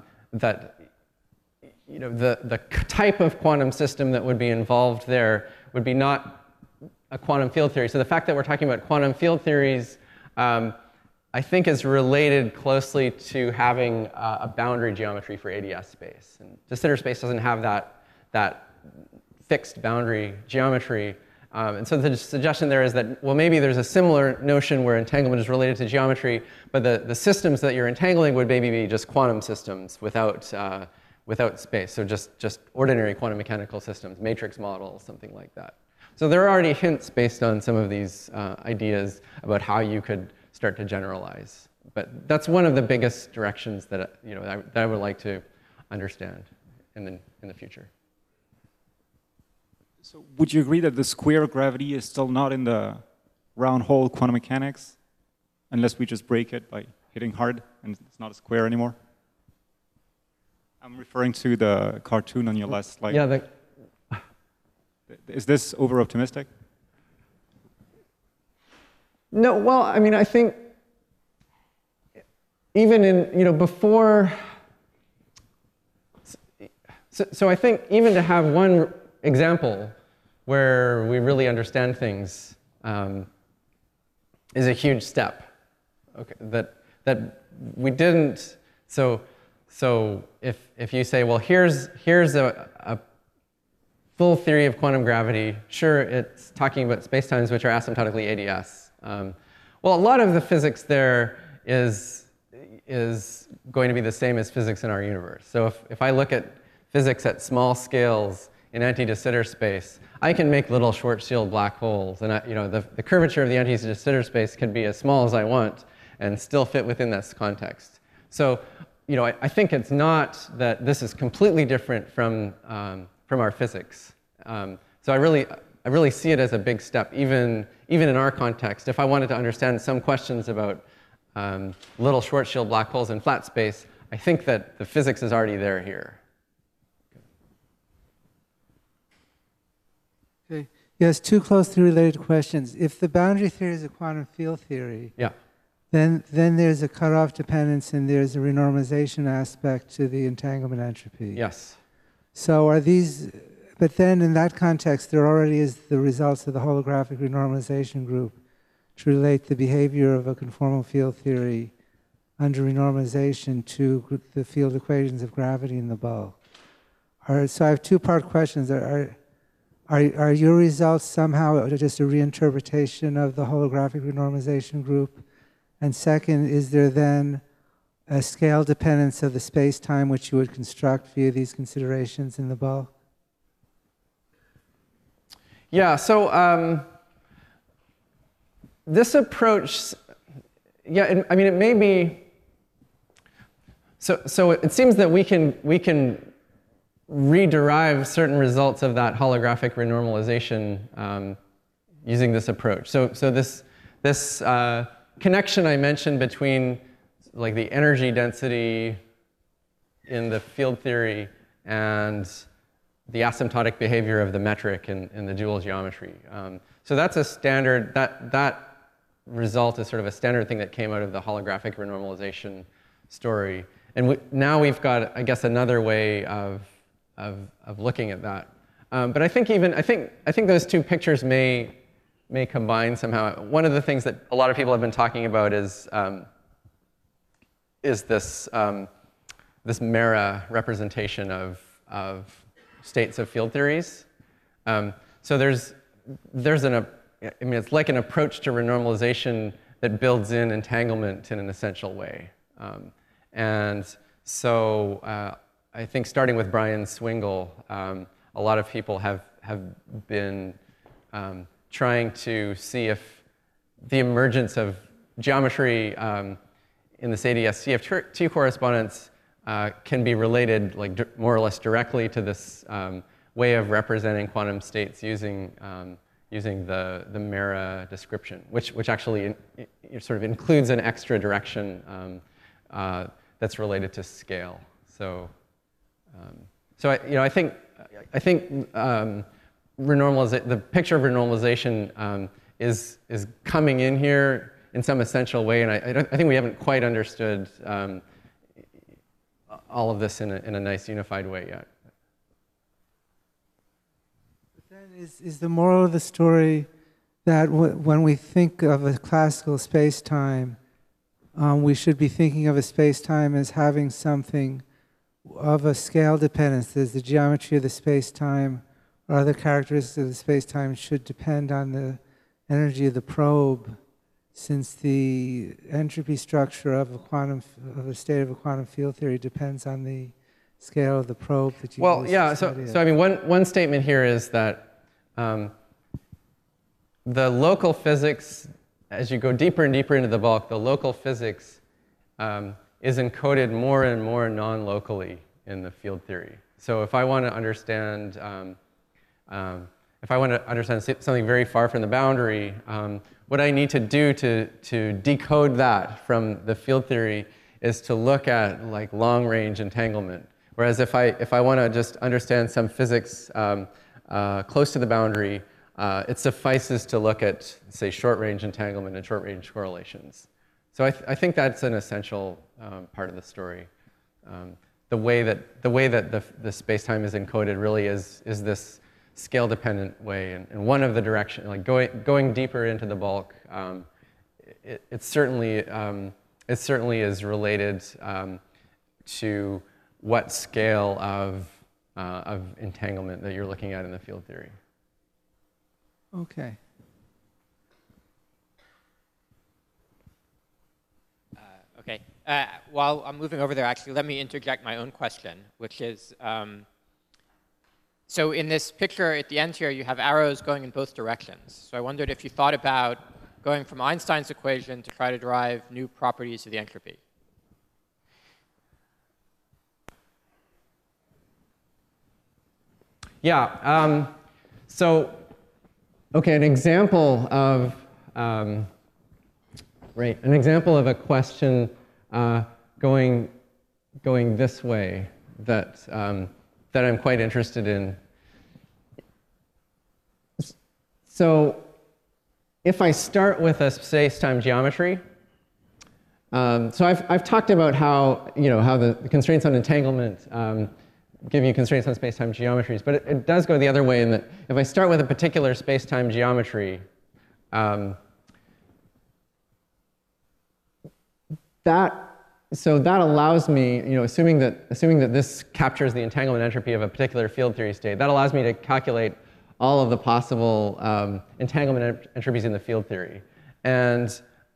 the type of quantum system that would be involved there would be not a quantum field theory. So the fact that we're talking about quantum field theories, I think, is related closely to having a boundary geometry for ADS space. And de Sitter space doesn't have that fixed boundary geometry. And so the suggestion there is that, well, maybe there's a similar notion where entanglement is related to geometry, but the systems that you're entangling would maybe be just quantum systems without space. So just ordinary quantum mechanical systems, matrix models, something like that. So there are already hints based on some of these ideas about how you could start to generalize. But that's one of the biggest directions that I would like to understand in the future.
So would you agree that the square gravity is still not in the round hole quantum mechanics? unless we just break it by hitting hard and it's not a square anymore? I'm referring to the cartoon on your last slide.
Yeah.
Is this over-optimistic?
No, well, I mean, I think even in, before, so I think even to have one example where we really understand things is a huge step. Okay, that we didn't, so if you say, well, here's a full theory of quantum gravity, sure, it's talking about spacetimes which are asymptotically ADS. Well, a lot of the physics there is going to be the same as physics in our universe. So if I look at physics at small scales in anti-de Sitter space, I can make little short-shield black holes, and the curvature of the anti-de Sitter space can be as small as I want and still fit within this context. So, I think it's not that this is completely different from our physics. So I really see it as a big step, even in our context. If I wanted to understand some questions about little short-shield black holes in flat space, I think that the physics is already there here.
Okay. Yes, two closely related questions. If the boundary theory is a quantum field theory,
Yeah.
then there's a cutoff dependence and there's a renormalization aspect to the entanglement entropy.
Yes.
So are these, but then in that context, there already is the results of the holographic renormalization group to relate the behavior of a conformal field theory under renormalization to the field equations of gravity in the bulk. So I have two-part questions. Are your results somehow just a reinterpretation of the holographic renormalization group? And second, is there then a scale dependence of the space-time which you would construct via these considerations in the bulk?
Yeah, so this approach, yeah, I mean, it may be, so it seems that we can rederive certain results of that holographic renormalization using this approach. So this connection I mentioned between like the energy density in the field theory and the asymptotic behavior of the metric in the dual geometry. So that's a standard, that result is sort of a standard thing that came out of the holographic renormalization story. And now we've got, I guess, another way of looking at that. But I think those two pictures may combine somehow. One of the things that a lot of people have been talking about is this this Mera representation of states of field theories. So there's it's like an approach to renormalization that builds in entanglement in an essential way. And so I think starting with Brian Swingle, a lot of people have been trying to see if the emergence of geometry in this ADS-CFT correspondence can be related like more or less directly to this way of representing quantum states using the Mera description, which actually sort of includes an extra direction that's related to scale. So I think the picture of renormalization is coming in here in some essential way, and I think we haven't quite understood all of this in a nice unified way yet.
But then is the moral of the story that when we think of a classical space-time, we should be thinking of a space-time as having something of a scale dependence? There's the geometry of the space-time or other characteristics of the space-time should depend on the energy of the probe, since the entropy structure of a state of a quantum field theory depends on the scale of the probe that you use to study it.
So I mean, one statement here is that the local physics, as you go deeper and deeper into the bulk, the local physics is encoded more and more non-locally in the field theory. So if I want to understand something very far from the boundary, what I need to do to decode that from the field theory is to look at like long-range entanglement. Whereas if I want to just understand some physics close to the boundary, it suffices to look at, say, short-range entanglement and short-range correlations. So I think that's an essential part of the story. The way that the space-time is encoded really is this scale-dependent way, and one of the direction, like going deeper into the bulk, it certainly is related to what scale of entanglement that you're looking at in the field theory.
Okay.
Okay. While I'm moving over there, actually, let me interject my own question, which is, so in this picture at the end here, you have arrows going in both directions. So I wondered if you thought about going from Einstein's equation to try to derive new properties of the entropy.
Yeah. So, okay, an example of an example of a question going this way that that I'm quite interested in. So, if I start with a space-time geometry, so I've talked about how how the constraints on entanglement give you constraints on space-time geometries, but it does go the other way in that if I start with a particular space-time geometry, that allows me, assuming that this captures the entanglement entropy of a particular field theory state, that allows me to calculate all of the possible entanglement entropies in the field theory, and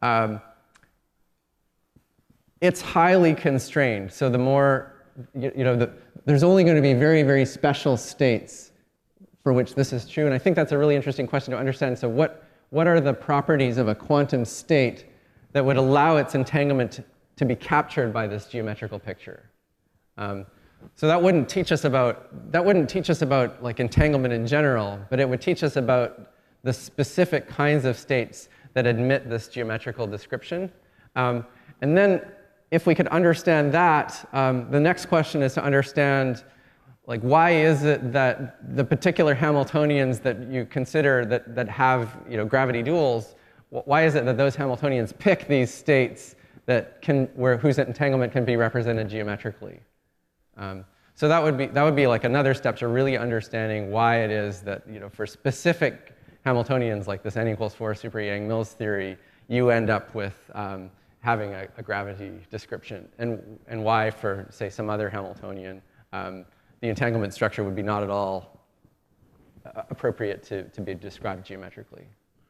it's highly constrained. So the more there's only going to be very, very special states for which this is true, and I think that's a really interesting question to understand. So what are the properties of a quantum state that would allow its entanglement to be captured by this geometrical picture? So that wouldn't teach us about like entanglement in general, but it would teach us about the specific kinds of states that admit this geometrical description. And then if we could understand that, the next question is to understand, like, why is it that the particular Hamiltonians that you consider that have gravity duals, why is it that those Hamiltonians pick these states whose entanglement can be represented geometrically? So that would be like another step to really understanding why it is that for specific Hamiltonians like this n=4 super Yang-Mills theory, you end up with having a gravity description, and why for say some other Hamiltonian the entanglement structure would be not at all appropriate to be described geometrically.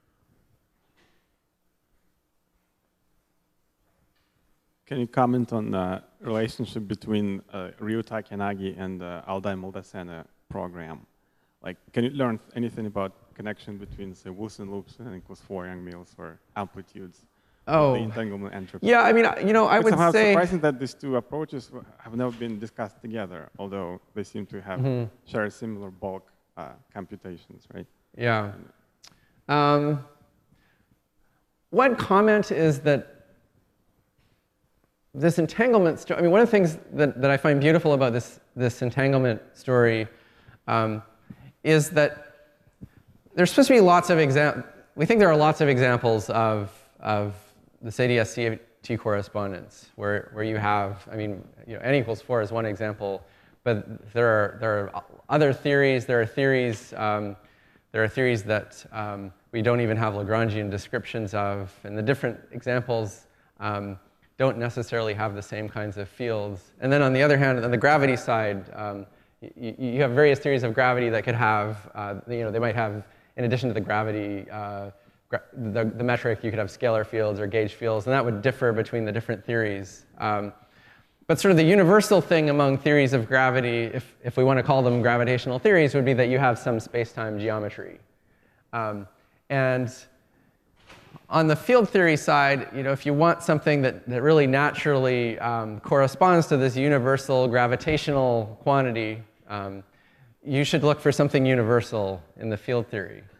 Can you comment on the relationship between Ryu Takenagi and the Aldai-Moldasena program? Like, can you learn anything about connection between, say, Wilson loops and n=4 Yang-Mills or amplitudes of the entanglement entropy?
Yeah, I mean, I would
somehow
say
surprising that these two approaches have never been discussed together, although they seem to have share similar bulk computations, right?
Yeah. One comment is that this entanglement story, I mean, one of the things that I find beautiful about this entanglement story is that there's supposed to be lots of we think there are lots of examples of this ADS-CFT correspondence where you have, I mean, n=4 is one example, but there are other theories. There are theories that we don't even have Lagrangian descriptions of, and the different examples don't necessarily have the same kinds of fields. And then on the other hand, on the gravity side, you have various theories of gravity that could have, they might have, in addition to the gravity, the metric, you could have scalar fields or gauge fields, and that would differ between the different theories. But sort of the universal thing among theories of gravity, if we want to call them gravitational theories, would be that you have some space-time geometry. And on the field theory side, if you want something that really naturally corresponds to this universal gravitational quantity, you should look for something universal in the field theory.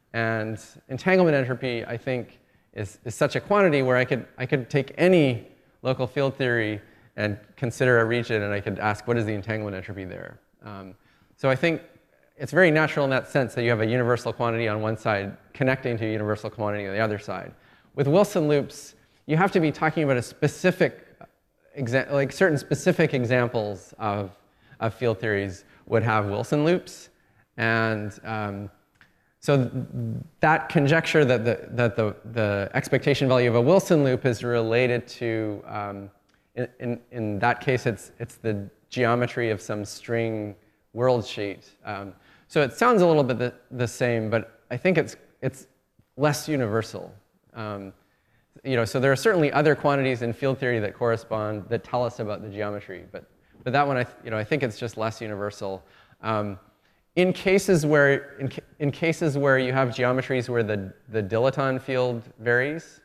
And entanglement entropy, I think, is such a quantity where I could take any local field theory and consider a region, and I could ask, what is the entanglement entropy there? So I think it's very natural in that sense that you have a universal quantity on one side connecting to a universal quantity on the other side. With Wilson loops, you have to be talking about a specific, like certain specific examples of field theories would have Wilson loops. And so that conjecture that the expectation value of a Wilson loop is related to, in that case, it's the geometry of some string world sheet. So it sounds a little bit the same, but I think it's less universal. So there are certainly other quantities in field theory that correspond, that tell us about the geometry, but that one, I think it's just less universal. In cases where you have geometries where the dilaton field varies,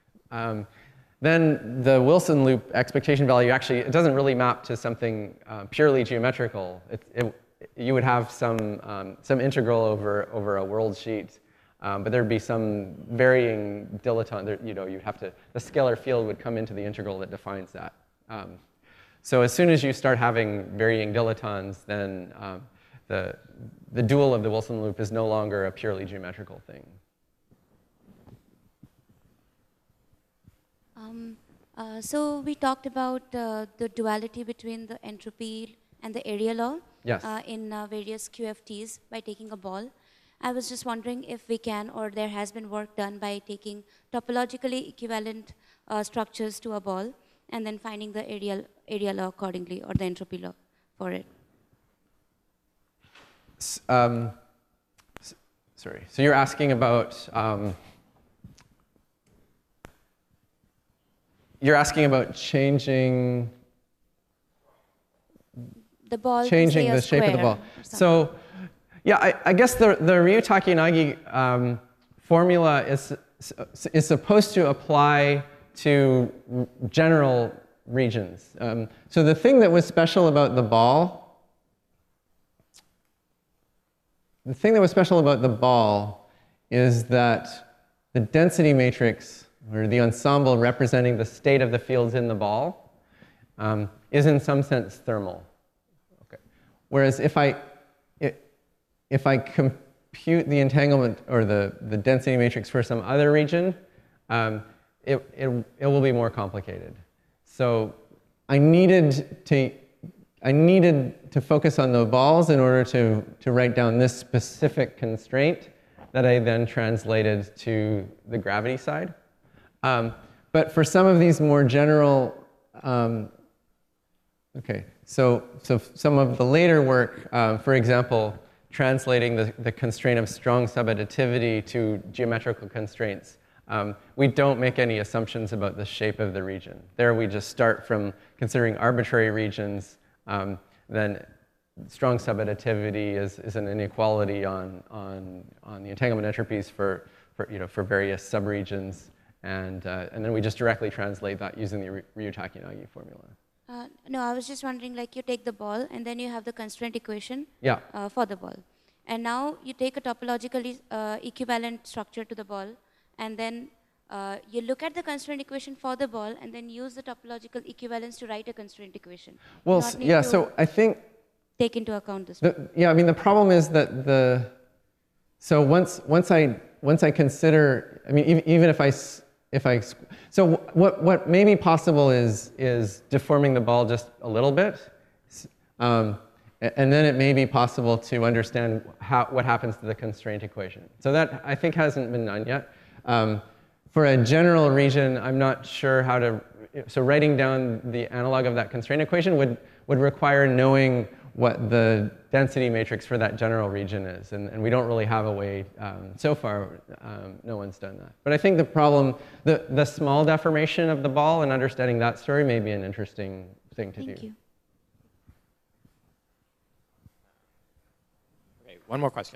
then the Wilson loop expectation value actually, it doesn't really map to something purely geometrical. You would have some integral over a world sheet, but there'd be some varying dilaton. You'd have to, the scalar field would come into the integral that defines that. So as soon as you start having varying dilatons, then the dual of the Wilson loop is no longer a purely geometrical thing.
So we talked about the duality between the entropy and the area law.
Yes.
In various QFTs by taking a ball. I was just wondering if we can, or there has been work done by taking topologically equivalent structures to a ball and then finding the area law accordingly, or the entropy law for it.
Sorry. So you're asking about changing
the ball,
changing the shape of the ball. So, yeah, I guess the Ryu-Takeyanagi formula is supposed to apply to general regions. So the thing that was special about the ball, is that the density matrix, or the ensemble representing the state of the fields in the ball, is in some sense thermal. Okay. Whereas if I compute the entanglement or the density matrix for some other region, it will be more complicated. So I needed to focus on the balls in order to write down this specific constraint that I then translated to the gravity side. But for some of these more general, so some of the later work, for example, translating the constraint of strong subadditivity to geometrical constraints, we don't make any assumptions about the shape of the region. There we just start from considering arbitrary regions. Then strong subadditivity is an inequality on the entanglement entropies for various subregions, and then we just directly translate that using the Ryu-Takeyanagi formula.
No, I was just wondering, like, you take the ball and then you have the constraint equation for the ball, and now you take a topologically equivalent structure to the ball, and then you look at the constraint equation for the ball and then use the topological equivalence to write a constraint equation.
Well, yeah, so I think
take into account this.
Yeah, I mean, the problem is that so once I consider, I mean, even if I so what may be possible is deforming the ball just a little bit, and then it may be possible to understand what happens to the constraint equation. So that, I think, hasn't been done yet. For a general region, I'm not sure how to, so writing down the analog of that constraint equation would require knowing what the density matrix for that general region is, and we don't really have a way, so far, no one's done that. But I think the problem, the small deformation of the ball and understanding that story may be an interesting thing to do.
Thank you.
Okay, one more question.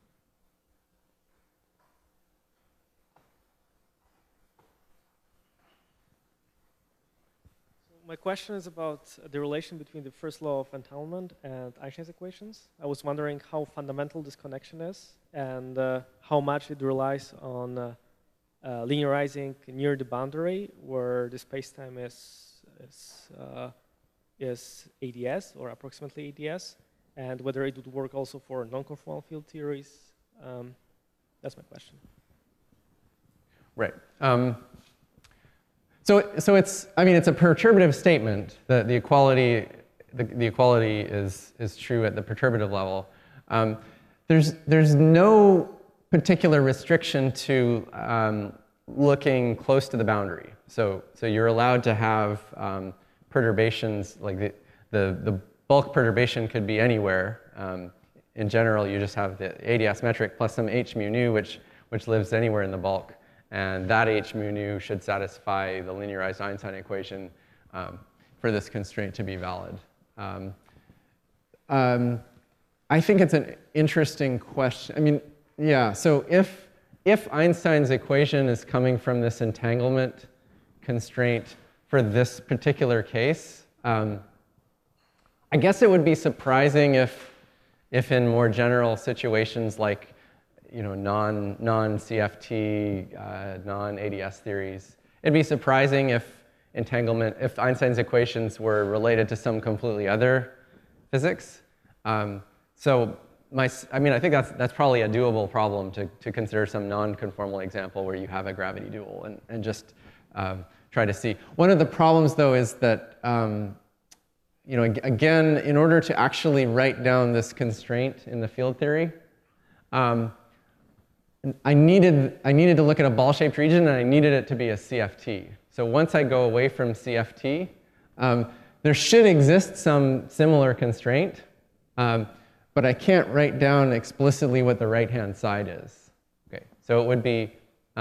My question is about the relation between the first law of entanglement and Einstein's equations. I was wondering how fundamental this connection is and how much it relies on linearizing near the boundary where the spacetime is ADS or approximately ADS, and whether it would work also for non-conformal field theories. That's my question.
Right. So it's, I mean, it's a perturbative statement that the equality is true at the perturbative level. There's no particular restriction to looking close to the boundary. So you're allowed to have perturbations, like the bulk perturbation could be anywhere. In general, you just have the ADS metric plus some h mu nu, which lives anywhere in the bulk. And that h mu nu should satisfy the linearized Einstein equation for this constraint to be valid. I think it's an interesting question. I mean, yeah, so if Einstein's equation is coming from this entanglement constraint for this particular case, I guess it would be surprising if in more general situations like non-CFT, non-ADS theories, it'd be surprising if Einstein's equations were related to some completely other physics. So I think that's probably a doable problem to consider some non-conformal example where you have a gravity dual and just try to see. One of the problems, though, is that again, in order to actually write down this constraint in the field theory, I needed to look at a ball-shaped region, and I needed it to be a CFT. So once I go away from CFT, there should exist some similar constraint, but I can't write down explicitly what the right-hand side is. Okay, so it would be,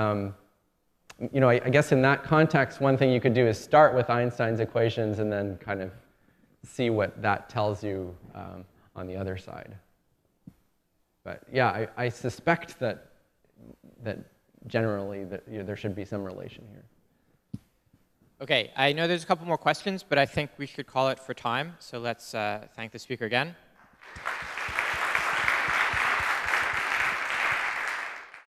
I guess in that context, one thing you could do is start with Einstein's equations and then kind of see what that tells you on the other side. But yeah, I suspect that generally there should be some relation here.
Okay, I know there's a couple more questions, but I think we should call it for time. So let's thank the speaker again.